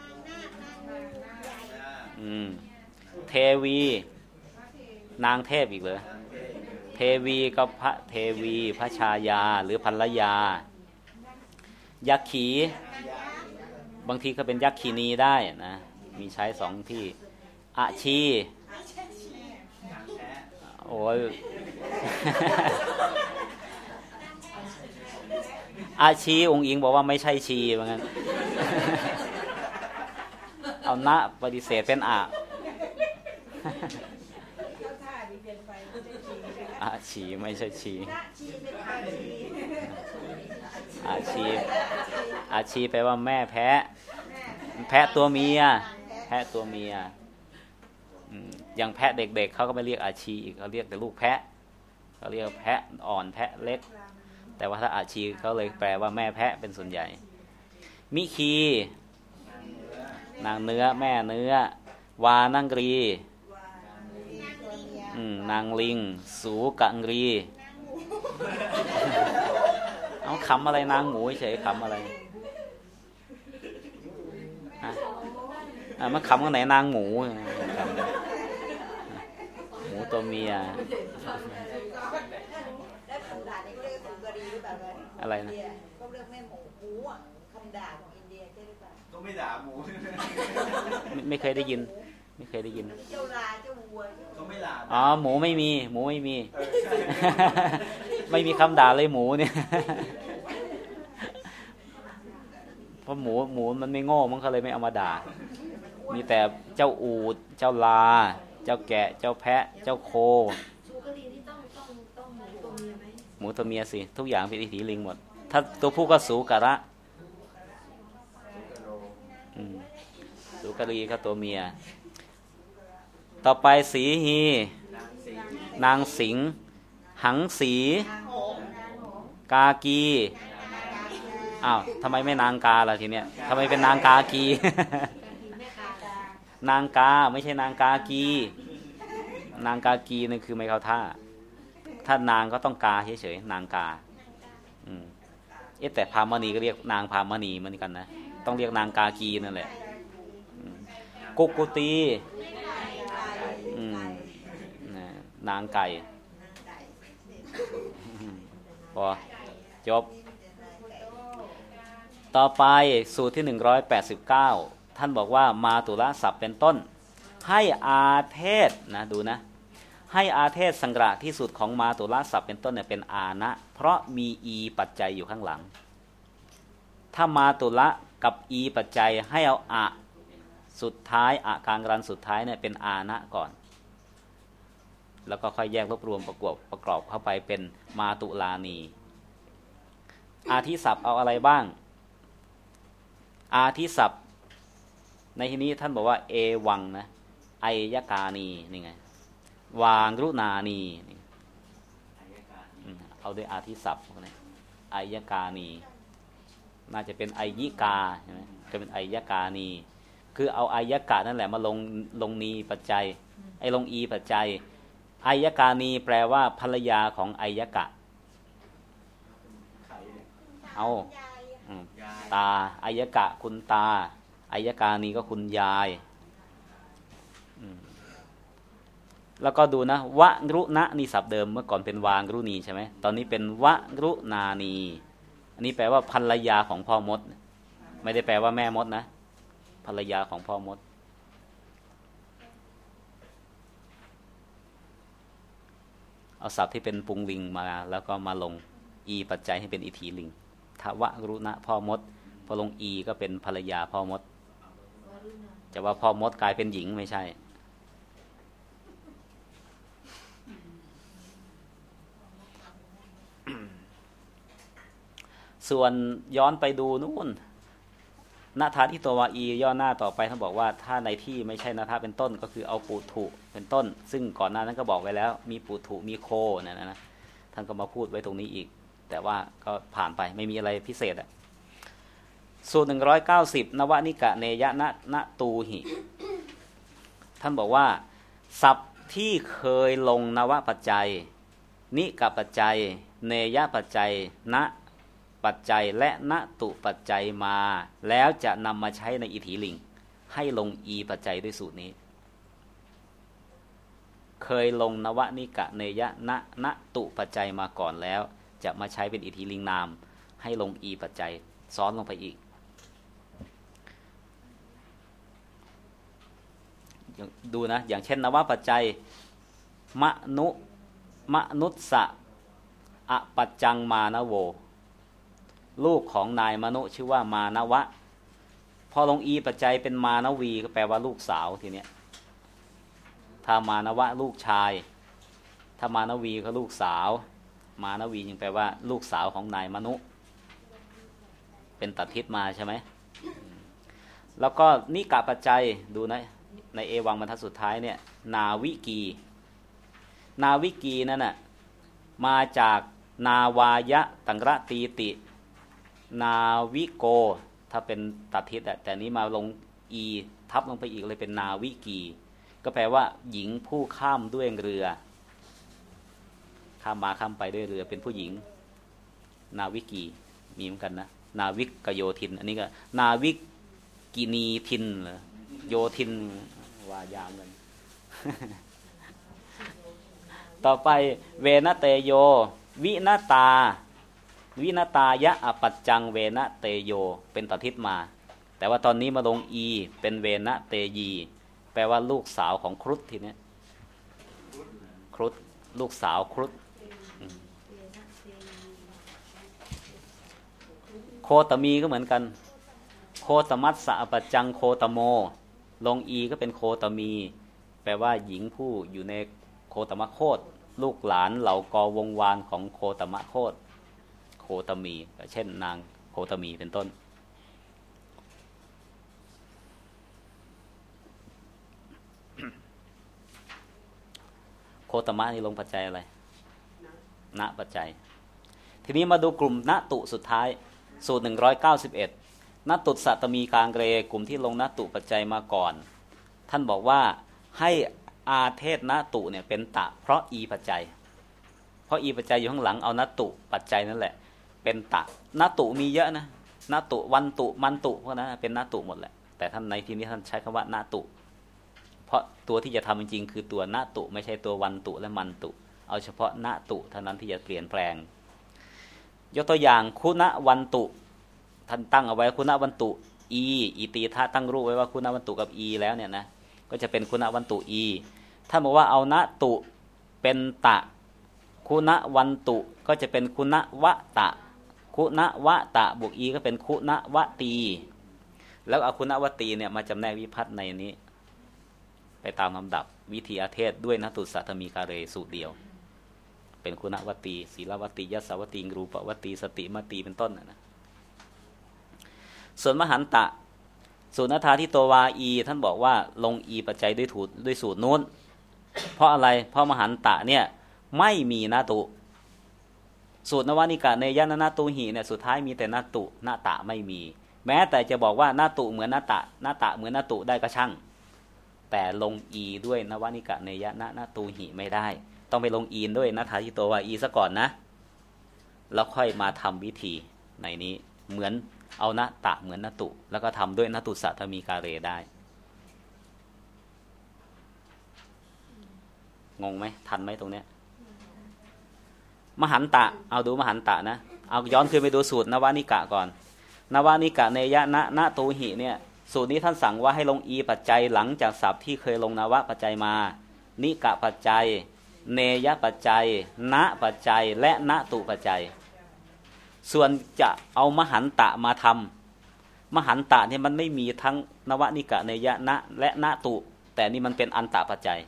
อืมเทวีนางเทพอีกเหรอเทวีก็พระเทวีพระชายาหรือภรรยายักขีบางทีก็เป็นยักขีนีได้นะมีใช้สองที่อาชีโอ้ยอาชีองค์อิงบอกว่าไม่ใช่ชีเหมือนกันเอานะปฏิเสธเป็นอาอาชีไม่ใช่ชีอาชีอาชีแปลว่าแม่แพะแพะตัวเมียแพะตัวเมียอย่างแพะเด็กๆเขาก็ไม่เรียกอาชีอีกเขาเรียกแต่ลูกแพะเขาเรียกแพะอ่อนแพะเล็กแต่ว่าถ้าอาชีเขาเลยแปลว่าแม่แพะเป็นส่วนใหญ่มิคีนางเนื้อแม่เนื้อวานังรีนางลิงสูกังรีเอาคำอะไรนางหมูเฉยคำอะไรอ่ะมันคำกันไหนนางหมูหมูตัวเมียอะไรนะก็เรียกแม่หมูหมูอ่ะคำด่าของอินเดียใช่หรือเปล่าก็ไม่ด่าหมูไม่เคยได้ยินไม่เคยได้ยินเจ้าลาเจ้าวัวเขาไม่ลาอ๋อหมูไม่มีหมูไม่มีเออใช่ไม่มีคำด่าเลยหมูเนี่ยเพราะหมูหมูมันไม่โง่มันก็เลยไม่เอามาด่ามีแต่เจ้าอูฐเจ้าลาเจ้าแกะเจ้าแพะเจ้าโคชูกะลีนี่ต้องต้องต้องหมูตัวเมียไหมหมูตัวเมียสิทุกอย่างเป็นอิทธิลิงหมดถ้าตัวผู้ก็สูกะระอืมสูกะรีก็ตัวเมียต่อไปสีฮีนางสิงห์นางสิงห์หังสี กากีอ้าวทำไมไม่นางกาล่ะทีเนี้ยทำไมเป็นนางกากี นางกาไม่ใช่นางกากีนางกากีนั่นคือไม่เข้าท่าถ้านางก็ต้องกาเฉยๆนางกาอืมเอ๊ะแต่พามณีก็เรียกนางพามณีเหมือนกันนะต้องเรียกนางกากีนั่นแหละกุกกุตีอืมนางไก่พอจบต่อไปสูตรที่หนึ่งร้อยแปดสิบเก้าท่านบอกว่ามาตุละศัพท์เป็นต้นให้อาเทศนะดูนะให้อาเทศสังกระที่สุดของมาตุละศัพท์เป็นต้นเนี่ยเป็นอานะเพราะมีอีปัจจัยอยู่ข้างหลังถ้ามาตุละกับอีปัจจัยให้เอาอะสุดท้ายอะกลางรันสุดท้ายเนี่ยเป็นอานะก่อนแล้วก็ค่อยแยกรวบรวมประกอบประกอบเข้าไปเป็นมาตุลานีอาทิศัพท์เอาอะไรบ้างอาทิศัพท์ในที่นี้ท่านบอกว่าเอวังนะไอยกานีนี่ไงวางรุนานีนี่เอาด้วยอาทิศัพท์นะไอยกานีน่าจะเป็นไอยิกาใช่ไหมจะเป็นไอยกานีคือเอาไอยกะนั่นแหละมาลงลงนีปัจจัยไอลงอีปัจจัยไอยกานีแปลว่าภรรยาของไอยกะเอาตาไอยกะคุณตาไอยกานีก็คุณยายแล้วก็ดูนะวะรุณะนี่ศัพท์เดิมเมื่อก่อนเป็นวางรุณีใช่ไหมตอนนี้เป็นวะรุนานีอันนี้แปลว่าภรรยาของพ่อมดไม่ได้แปลว่าแม่มดนะภรรยาของพ่อมดเอาศัพท์ที่เป็นปุงลิงมาแล้วก็มาลงอีปัจจัยให้เป็นอิทธิลิงทวะรุณะพ่อมดพอลงอีก็เป็นภรรยาพ่อมดจะว่าพ่อมดกลายเป็นหญิงไม่ใช่ส่วนย้อนไปดูนู่นนาทาที่ตัววาอีย่อหน้าต่อไปท่านบอกว่าถ้าในที่ไม่ใช่นาทาเป็นต้นก็คือเอาปุถุเป็นต้นซึ่งก่อนหน้านั้นก็บอกไว้แล้วมีปุถุมีโคนะนะนะท่านก็มาพูดไว้ตรงนี้อีกแต่ว่าก็ผ่านไปไม่มีอะไรพิเศษอะสูตรหนึ่งร้อยเก้าสิบนวนิกะเนยะนะนะตูหิท่านบอกว่าศัพท์ที่เคยลงนวปัจจัยนิกะปัจจัยเนยะปัจจัยนะปัจจัยและณตุปัจจัยมาแล้วจะนำมาใช้ในอิทธิลิงให้ลงอีปัจจัยด้วยสูตรนี้เคยลงนวนิกะเนยะณณตุปัจจัยมาก่อนแล้วจะมาใช้เป็นอิทธิลิงนามให้ลงอีปัจจัยซ้อนลงไปอีกดูนะอย่างเช่นนวปัจจัยมนุมนุสสะอปัจจังมานโวลูกของนายมนุชื่อว่ามานวะพอลงอีปัจจัยเป็นมานวีก็แปลว่าลูกสาวทีเนี้ยถ้ามานวะลูกชายถ้ามานวีก็ลูกสาวมานวียังแปลว่าลูกสาวของนายมนุเป็นตัดทิศมาใช่ไหมแล้วก็นิกะปัจจัยดูนะในเอวังบรรทัดสุดท้ายเนี่ยนาวิกีนาวิกีนั่นน่ะมาจากนาวายะตังระตีตินาวิโกถ้าเป็นตัดทิศแต่นี้มาลงอีทับลงไปอีกเลยเป็นนาวิกีก็แปลว่าหญิงผู้ข้ามด้วยเรือข้ามมาข้ามไปด้วยเรือเป็นผู้หญิงนาวิกีมีเหมือนกันนะนาวิกกโยธินอันนี้ก็นาวิกินีทินเหรอโยธินว่ายามกัน ต่อไปเวนเตโยวินตาวินตายะอปัจจังเวนเตโยเป็นตัดทิศมาแต่ว่าตอนนี้มาลงอีเป็นเวนเตยีแปลว่าลูกสาวของครุฑทีนี้ครุฑลูกสาวครุฑโคตมีก็เหมือนกันโคตมัสสะปัจจังโคตโมลงอีก็เป็นโคตมีแปลว่าหญิงผู้อยู่ในโคตมโคตลูกหลานเหล่ากอวงวานของโคตมโคตโคตมีเช่นนางโคตมีเป็นต้นโคตมะนี่ลงปัจจัยอะไรณปัจจัยทีนี้มาดูกลุ่มณตุสุดท้ายสูตรหนึ่งร้อยเก้าสิบเอ็ดณตุสัตมีกางเกรกลุ่มที่ลงณตุปัจจัยมาก่อนท่านบอกว่าให้อาเทศณตุเนี่ยเป็นตะเพราะอีปัจจัยเพราะอีปัจจัยอยู่ข้างหลังเอาณตุปัจจัยนั่นแหละเป็นตะณตุมีเยอะนะณตุวันตุมันตุพวกนั้นเป็นณตุหมดแหละแต่ท่านในที่นี้ท่านใช้คำว่าณตุเพราะตัวที่จะทำจริงๆคือตัวณตุไม่ใช่ตัววันตุและมันตุเอาเฉพาะณตุเท่านั้นที่จะเปลี่ยนแปลงยกตัวอย่างคุณวันตุท่านตั้งเอาไว้คุณวันตุอีอีตีท่าตั้งรูปไว้ว่าคุณวันตุกับอีแล้วเนี่ยนะก็จะเป็นคุณวันตุอีถ้าบอกว่าเอาณตุเป็นตะคุณวันตุก็จะเป็นคุณวะตะคุณวะตะบวกอีก็เป็นคุณวะตีแล้วเอาคุณวะตีเนี่ยมาจำแนกวิภัตในนี้ไปตามลำดับวิธีอาเทศด้วยณตุสัตตมีกาเรสูตรเดียวเป็นคุณวตีศีลวตียัสสวตีรูปวตีสติมตีเป็นต้นนะส่วนมหันตะสูตรนัทธาทิโตวาอีท่านบอกว่าลงอีปัจจัยด้วยถูกด้วยสูตรนู้นเพราะอะไรเพราะมหันตะเนี่ยไม่มีนาตุสูตรนวานิกะเนยะนาตุหิเนี่ยสุดท้ายมีแต่นาตุนาตะไม่มีแม้แต่จะบอกว่านาตุเหมือนนาตะนาตะเหมือนนาตุได้ก็ช่างแต่ลงอีด้วยนวานิกะเนยะนาตุหิไม่ได้ต้องไปลงอีนด้วยนัทธาทิโตวาอีซะก่อนนะแล้วค่อยมาทำวิธีในนี้เหมือนเอาณตะเหมือนณตุแล้วก็ทำด้วยณตุสัตตมีกาเรได้งงไหมทันไหมตรงเนี้ยมหันตะเอาดูมหันตะนะเอาย้อนขึ้นไปดูสูตรนวานิกะก่อนนวานิกะเนยะนะณตุหิเนี่ยสูตรนี้ท่านสั่งว่าให้ลงอีปัจจัยหลังจากศัพท์ที่เคยลงนวะปัจจัยมานิกะปัจจัยเนยปัจจัยณปัจจัยและณตุปัจจัยส่วนจะเอามหันตะมาทำมหันตะเนี่ยมันไม่มีทั้งนวนิกะเนยณและณตุแต่นี่มันเป็นอันตะปัจจัย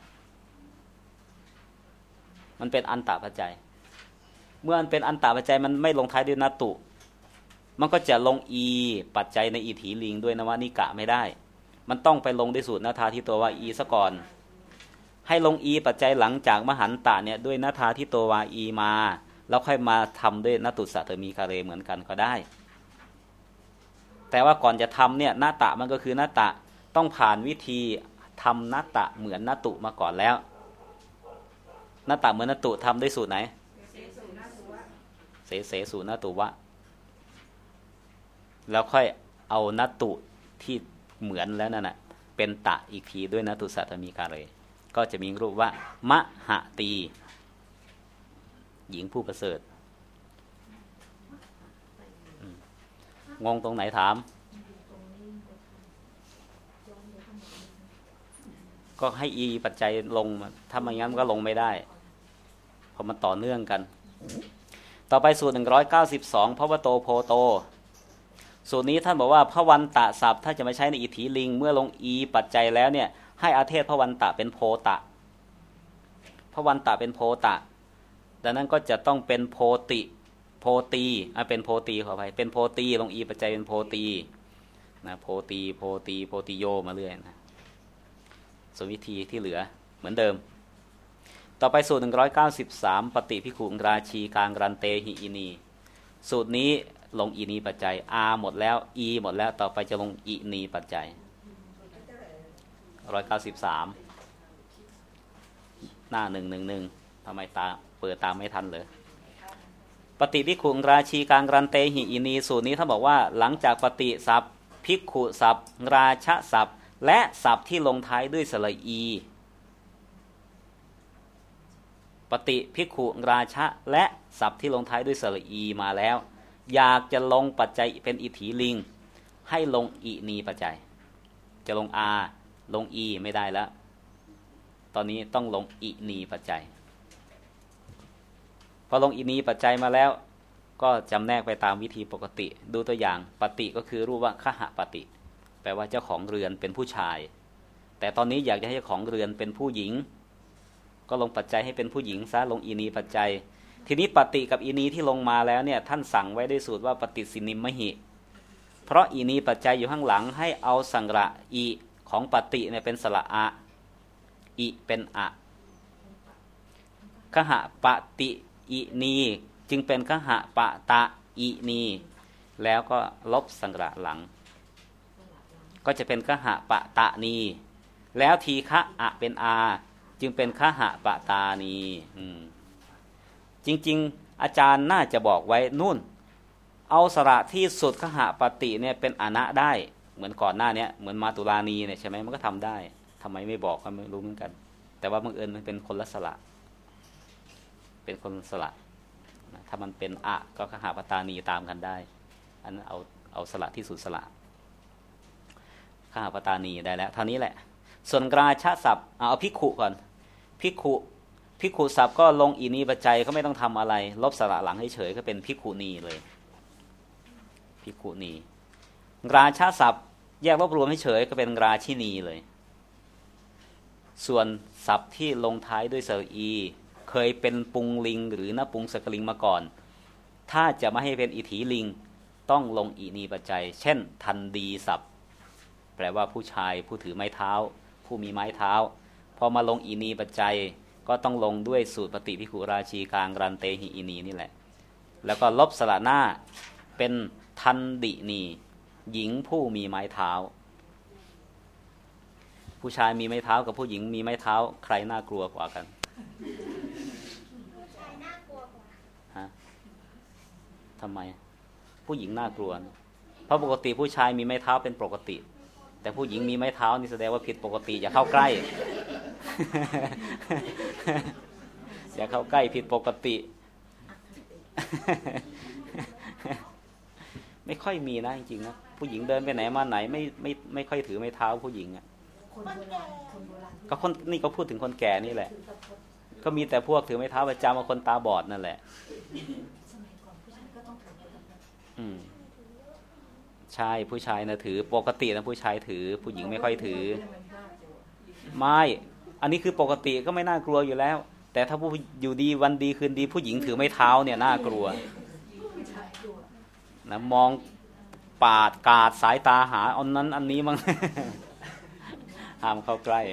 มันเป็นอันตะปัจจัยเมื่อมันเป็นอันตะปัจจัยมันไม่ลงท้ายด้วยณตุมันก็จะลงอีปัจจัยในอีถีลิงด้วยนวนิกะไม่ได้มันต้องไปลงด้วยสูตรนัทธาทิโตวาอีซะก่อนให้ลงอีปัจจัยหลังจากมหันตะเนี่ยด้วยนัทธาทิโตวาอีมาแล้วค่อยมาทำด้วยณตุสัตตมีกาเรเหมือนกันก็ได้แต่ว่าก่อนจะทำเนี่ยณตะมันก็คือณตะต้องผ่านวิธีทำณตะเหมือนณตุมาก่อนแล้วณตะเหมือนณตุทำด้วยสูตรไหนเสเสสูณตุวะแล้วค่อยเอาณตุที่เหมือนแล้วนั่นน่ะเป็นตะอีกทีด้วยณตุสัตตมีกาเรก็จะมีรูปว่ามหตีหญิงผู้ประเสริฐงงตรงไหนถามก็ให้อีปัจจัยลงถ้าไม่งั้นก็ลงไม่ได้เพราะมันต่อเนื่องกันต่อไปสูตรหนึ่งร้อยเก้าสิบสองพระวโตโพโตสูตรนี้ท่านบอกว่าพระวันตะศัพท์ถ้าจะไม่ใช้ในอิทธิลิงเมื่อลงอีปัจจัยแล้วเนี่ยให้อาเทศพระวันตะเป็นโพตะพระวันตะเป็นโพตะดังนั้นก็จะต้องเป็นโพติโพตีอ่ะเป็นโพตีขอไปเป็นโพตีลงอีปัจจัยเป็นโพตีนะโพตีโพตีโพติโยมาเรื่อยนะส่วนวิธีที่เหลือเหมือนเดิมต่อไปสูตรหนึ่งร้อยเก้าสิบสามปฏิภิกขุราชีกางรันเตหิอินีสูตรนี้ลงอีนีปัจจัยอาหมดแล้วอีหมดแล้วต่อไปจะลงอีนีปัจจัยร้อยเก้าสิบสามหน้าหนึ่งหนึ่งหนึ่งทำไมตาเปิดตามไม่ทันเลยปฏิภิกขุราชีกางรันเตหิอินีสูตรนี้ท่านบอกว่าหลังจากปฏิศัพท์ภิกขุศัพท์ราชศัพท์และศัพท์ที่ลงท้ายด้วยสระอีปฏิภิกขุราชะและศัพท์ที่ลงท้ายด้วยสระอีมาแล้วอยากจะลงปัจจัยเป็นอิทธิลิงให้ลงอินีปัจจัยจะลงอาลงอีไม่ได้แล้วตอนนี้ต้องลงอินีปัจจัยพอลงอินีปัจจัยมาแล้วก็จำแนกไปตามวิธีปกติดูตัวอย่างปฏิก็คือรูปว่าคหปฏิแปลว่าเจ้าของเรือนเป็นผู้ชายแต่ตอนนี้อยากจะให้เจ้าของเรือนเป็นผู้หญิงก็ลงปัจจัยให้เป็นผู้หญิงซะลงอินีปัจจัยทีนี้ปฏิกับอินีที่ลงมาแล้วเนี่ยท่านสั่งไว้ด้วยสูตรว่าปฏิสินิมมหิเพราะอินีปัจจัยอยู่ข้างหลังให้เอาสังระอิของปฏิเนี่ยเป็นสระอะอิเป็นอะคหปฏิอินีจึงเป็นคหปะตะอินีแล้วก็ลบสังระหลังก็จะเป็นคหปะตะนีแล้วทีฆะอะเป็นอาจึงเป็นคหปะตานีจริงๆอาจารย์น่าจะบอกไว้นู่นเอาสระที่สุดคหปฏิเนี่ยเป็นอนะได้เหมือนก่อนหน้านี้เหมือนมาตุลานีเนี่ยใช่ไหมมันก็ทำได้ทำไมไม่บอกก็ไม่รู้เหมือนกันแต่ว่าบังเอิญมันเป็นคนละสระเป็นคนสระถ้ามันเป็นอะก็คหปตานีตามกันได้อันนั้นเอาเอาสระที่สุดสระคหปตานีได้แล้วเท่านี้แหละส่วนกราชะศัพท์เอาภิกขุก่อนภิกขุภิกขุศัพท์ก็ลงอินีปัจจัยก็ไม่ต้องทำอะไรลบสระหลังให้เฉยก็เป็นภิกขุนีเลยภิกขุนีกราชะศัพท์แยกลบรวมให้เฉยก็เป็นกราชินีเลยส่วนศัพท์ที่ลงท้ายด้วยสระอีเคยเป็นปุงลิงหรือนปุงสกลิงมาก่อนถ้าจะไม่ให้เป็นอิถีลิงต้องลงอินีปัจจัยเช่นทันดีศัพท์แปลว่าผู้ชายผู้ถือไม้เท้าผู้มีไม้เท้าพอมาลงอินีปัจจัยก็ต้องลงด้วยสูตรปฏิภิกขุราชีกางรันเตหิอินีนี่แหละแล้วก็ลบสระหน้าเป็นทันดินีหญิงผู้มีไม้เท้าผู้ชายมีไม้เท้ากับผู้หญิงมีไม้เท้าใครน่ากลัวกว่ากันผู้ชายน่ากลัวกว่าฮะทำไมผู้หญิงน่ากลัวเพราะปกติผู้ชายมีไม้เท้าเป็นปกติแต่ผู้หญิงมีไม้เท้านี่แสดงว่าผิดปกติอย่าเข้าใกล้ อย่าเข้าใกล้ผิดปกติ ไม่ค่อยมีนะจริงๆนะผู้หญิงเดินไปไหนมาไหนไม่ไม่ไม่ค่อยถือไม้เท้าผู้หญิงอ่ะก็คนนี่ก็พูดถึงคนแก่นี่แหละก็มีแต่พวกถือไม้เท้าประจำมาคนตาบอดนั่นแหละอืมใช่ผู้ชายนะถือปกตินะผู้ชายถือผู้หญิงไม่ค่อยถือไม่อันนี้คือปกติก็ไม่น่ากลัวอยู่แล้วแต่ถ้าผู้อยู่ดีวันดีคืนดีผู้หญิงถือไม้เท้าเนี่ยน่ากลัวนะมองปาดกาดสายตาหาอันนั้นอันนี้มั้ง ห้ามเข้าใกล้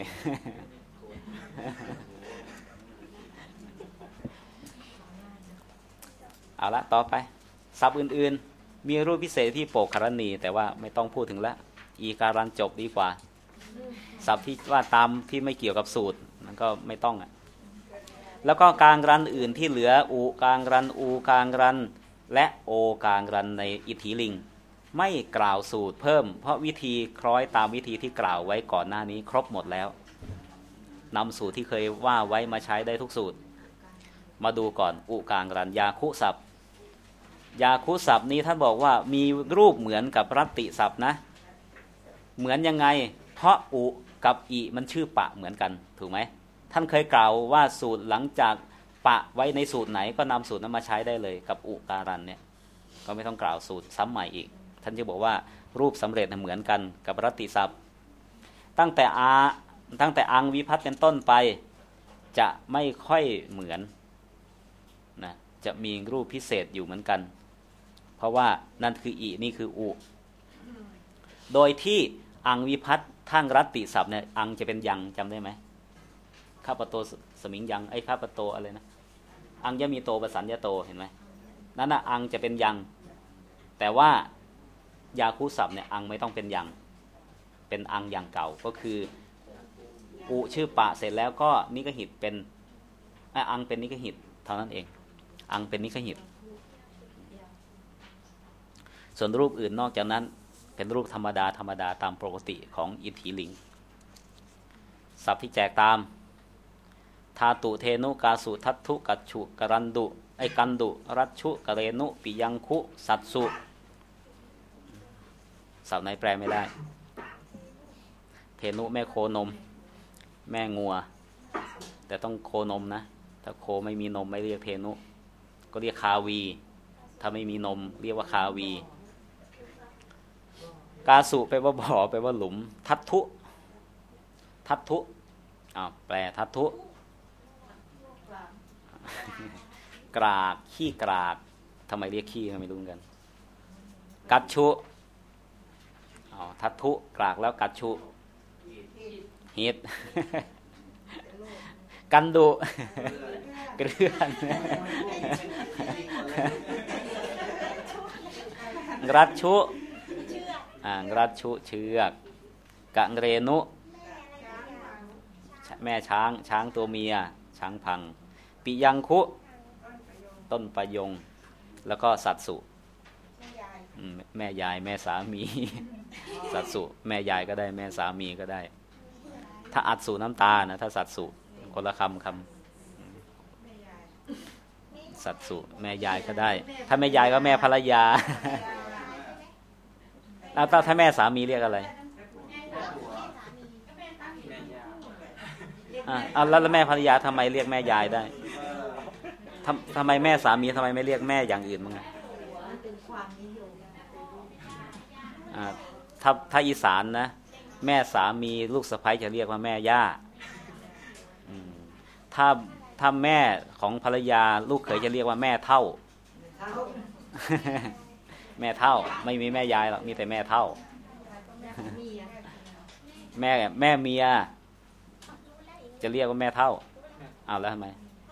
เอาละต่อไปศัพท์อื่นๆมีรูปพิเศษที่โปกคารณีแต่ว่าไม่ต้องพูดถึงละอีการันจบดีกว่าศัพท์ที่ว่าตามที่ไม่เกี่ยวกับสูตรมันก็ไม่ต้องอ่ะแล้วก็กลางรันอื่นที่เหลืออูกลางรันอูกลางรันและโอกลางรันในอิทธิลิงไม่กล่าวสูตรเพิ่มเพราะวิธีคล้อยตามวิธีที่กล่าวไว้ก่อนหน้านี้ครบหมดแล้วนำสูตรที่เคยว่าไว้มาใช้ได้ทุกสูตรมาดูก่อนอุกลางรันยาคุศัพท์ยาคุศัพท์นี้ท่านบอกว่ามีรูปเหมือนกับรัตติศัพท์นะเหมือนยังไงเพราะอุกับอิมันชื่อปะเหมือนกันถูกไหมท่านเคยกล่าวว่าสูตรหลังจากปะไว้ในสูตรไหนก็นำสูตรนั้นมาใช้ได้เลยกับอุการันเนี่ยก็ไม่ต้องกล่าวสูตรซ้ำใหม่อีกท่านจะบอกว่ารูปสำเร็จเหมือนกันกับรัตติศัพท์ตั้งแต่อาตั้งแต่อังวิภัตเป็นต้นไปจะไม่ค่อยเหมือนนะจะมีรูปพิเศษอยู่เหมือนกันเพราะว่านั่นคืออินี่คืออุโดยที่อังวิภัตทั้งรัตติศัพท์เนี่ยอังจะเป็นยังจำได้ไหมข้าปโตสมิงยังไอ้ข้าปโตอะไรนะอังยะมีโตประสัญญาโตเห็นไหมนั่นน่ะอังจะเป็นยังแต่ว่ายาคุศัพท์เนี่ยอังไม่ต้องเป็นยังเป็นอังยังเก่าก็คืออุชื่อปะเสร็จแล้วก็นิกหิตเป็นอังเป็นนิกหิตเท่านั้นเองอังเป็นนิกหิตส่วนรูปอื่นนอกจากนั้นเป็นรูปธรรมดาธรรมดาตามปกติของอิทธิลิงศัพท์ที่แจกตามธาตุเทนุกาสุทัตถุกัจฉุกรันดุไอกันดุรัชชุกเรนุปิยังคุสัตสุศัพท์ไหนแปลไม่ได้เทนุแม่โคนมแม่งัวแต่ต้องโคนมนะถ้าโคไม่มีนมไม่เรียกเทนุก็เรียกคาวีถ้าไม่มีนมเรียกว่าคาวีกาสุแปลว่าบ่อแปลว่าหลุมทัตถุทัตถุอ้าวแปลทัตถุกรากขี้กรากทำไมเรียกขี้ไม่รู้เหมือนกันกัจฉุอ้าวทัตถุกรากแล้วกัจฉุฮิตกันดุเกลื่อนรัชชุอ่ารัชชุเชือกกังเรนุแม่ช้างช้างตัวเมียช้างพังปิยังคุต้นปยงแล้วก็สัตสุแม่ยายแม่สามีสัตสุแม่ยายก็ได้แม่สามีก็ได้ถ้าอัดสุน้ำตานะถ้าสัตสุคนละคำคำสัตสุแม่ยายก็ได้ถ้าแม่ยายก็แม่ภรรยาแล้วถ้าแม่สามีเรียกอะไรอ่าแล้วแม่ภรรยาทำไมเรียกแม่ยายได้ทำทำไมแม่สามีทำไมไม่เรียกแม่อย่างอื่นมั้งอ่าถ้าถ้าอีสานนะแม่สามีลูกสะใภ้จะเรียกว่าแม่ย่าถ้าถ้าแม่ของภรรยาลูกเขยจะเรียกว่าแม่เท่าแม่เท่าไม่มีแม่ยายหรอกมีแต่แม่เท่าแม่แม่เมียจะเรียกว่าแม่เท่าอ้าวแล้วทำไม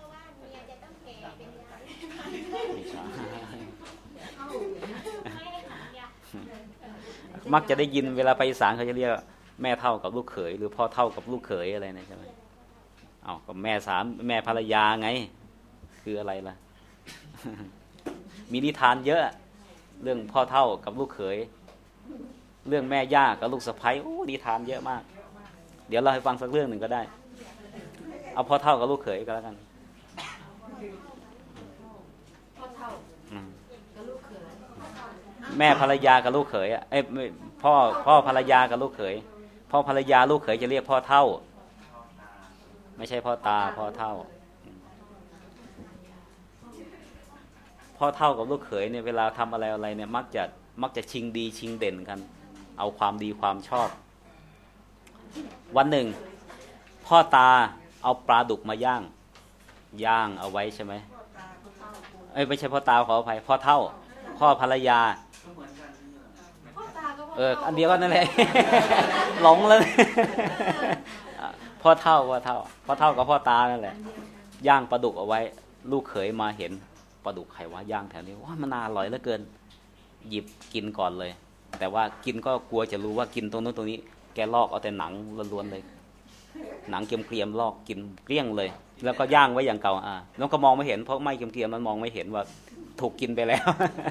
มักจะได้ยินเวลาไปอีสานเขาจะเรียกแม่เท่ากับลูกเขยหรือพ่อเท่ากับลูกเขยอะไรนะใช่ไหมอ้าวก็แม่สามแม่ภรรยาไงคืออะไรล่ะ มีนิทานเยอะเรื่องพ่อเท่ากับลูกเขยเรื่องแม่ย่ากับลูกสะใภ้โอ้นิทานเยอะมากเดี๋ยวเราให้ฟังสักเรื่องหนึ่งก็ได้เอาพ่อเท่ากับลูกเขยก็แล้วกันพ่อเท่ากับลูกเขยแม่ภรรยากับลูกเขยอ่ะเอ้ยพ่อพ่อภรรยากับลูกเขยพ่อภรรยาลูกเขยจะเรียกพ่อเท่าไม่ใช่พ่อตาพ่อเท่าพ่อเท่ากับลูกเขยเนี่ยเวลาทำอะไรอะไรเนี่ยมักจะมักจะชิงดีชิงเด่นกันเอาความดีความชอบวันหนึ่งพ่อตาเอาปลาดุกมาย่างย่างเอาไว้ใช่ไหมเอ้ยไม่ใช่พ่อตาขออภัยพ่อเท่าพ่อภรรยาเอออันเดียวกันนั่นแหละ หลงเลยพ่อเท่าพ่อเท่าพ่อเท่ากับพ่อตานั่นแหละย่างปลาดุกเอาไว้ลูกเขยมาเห็นปลาดุกไข่ว่าย่างแถวนี้ว่ามันน่าอร่อยเหลือเกินหยิบกินก่อนเลยแต่ว่ากินก็กลัวจะรู้ว่ากินตรงนู้นตรงนี้แกลอกเอาแต่หนังล้วนๆเลยหนังเกรียมๆลอกกินเกลี้ยงเลยแล้วก็ย่างไว้อย่างเก่าอ่ะแล้วก็มองไม่เห็นเพราะไม่เกรียมๆมันมองไม่เห็นว่าถูกกินไปแล้ว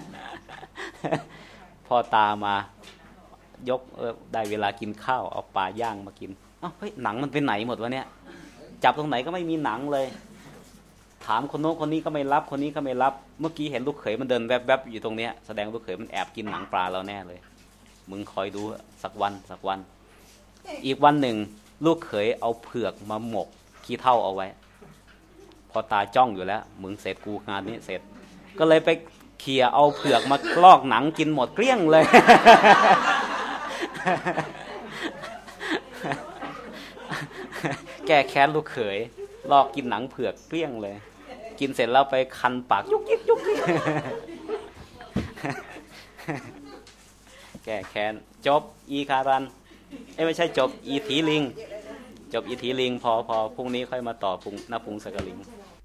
พ่อตามายกเออได้เวลากินข้าวเอาปลาย่างมากินอ้าวเฮ้ยหนังมันไปไหนหมดวะเนี่ยจับตรงไหนก็ไม่มีหนังเลยถามคนโน้นคนนี้ก็ไม่รับคนนี้ก็ไม่รับเมื่อกี้เห็นลูกเขยมันเดินแวบๆอยู่ตรงเนี้ยแสดงลูกเขยมันแอบกินหนังปลาเราแน่เลยมึงคอยดูสักวันสักวันอีกวันหนึ่งลูกเขยเอาเผือกมาหมกขี้เถ้าเอาไว้พอตาจ้องอยู่แล้วมึงเสร็จกูงานนี้เสร็จก็เลยไปเขี่ยเอาเผือกมาลอกหนังกินหมดเกลี้ยงเลย แก้แค้นลูกเขยลอกกินหนังเผือกเกลี้ยงเลยกินเสร็จแล้วไปคันปากยุกยิกยุกยิก แก้แค้นจบอีคารันเอ้ไม่ใช่จบอีถีลิงจบอีถีลิงพอพอพรุ่งนี้ค่อยมาต่อพุงหน้าพุงสกลิง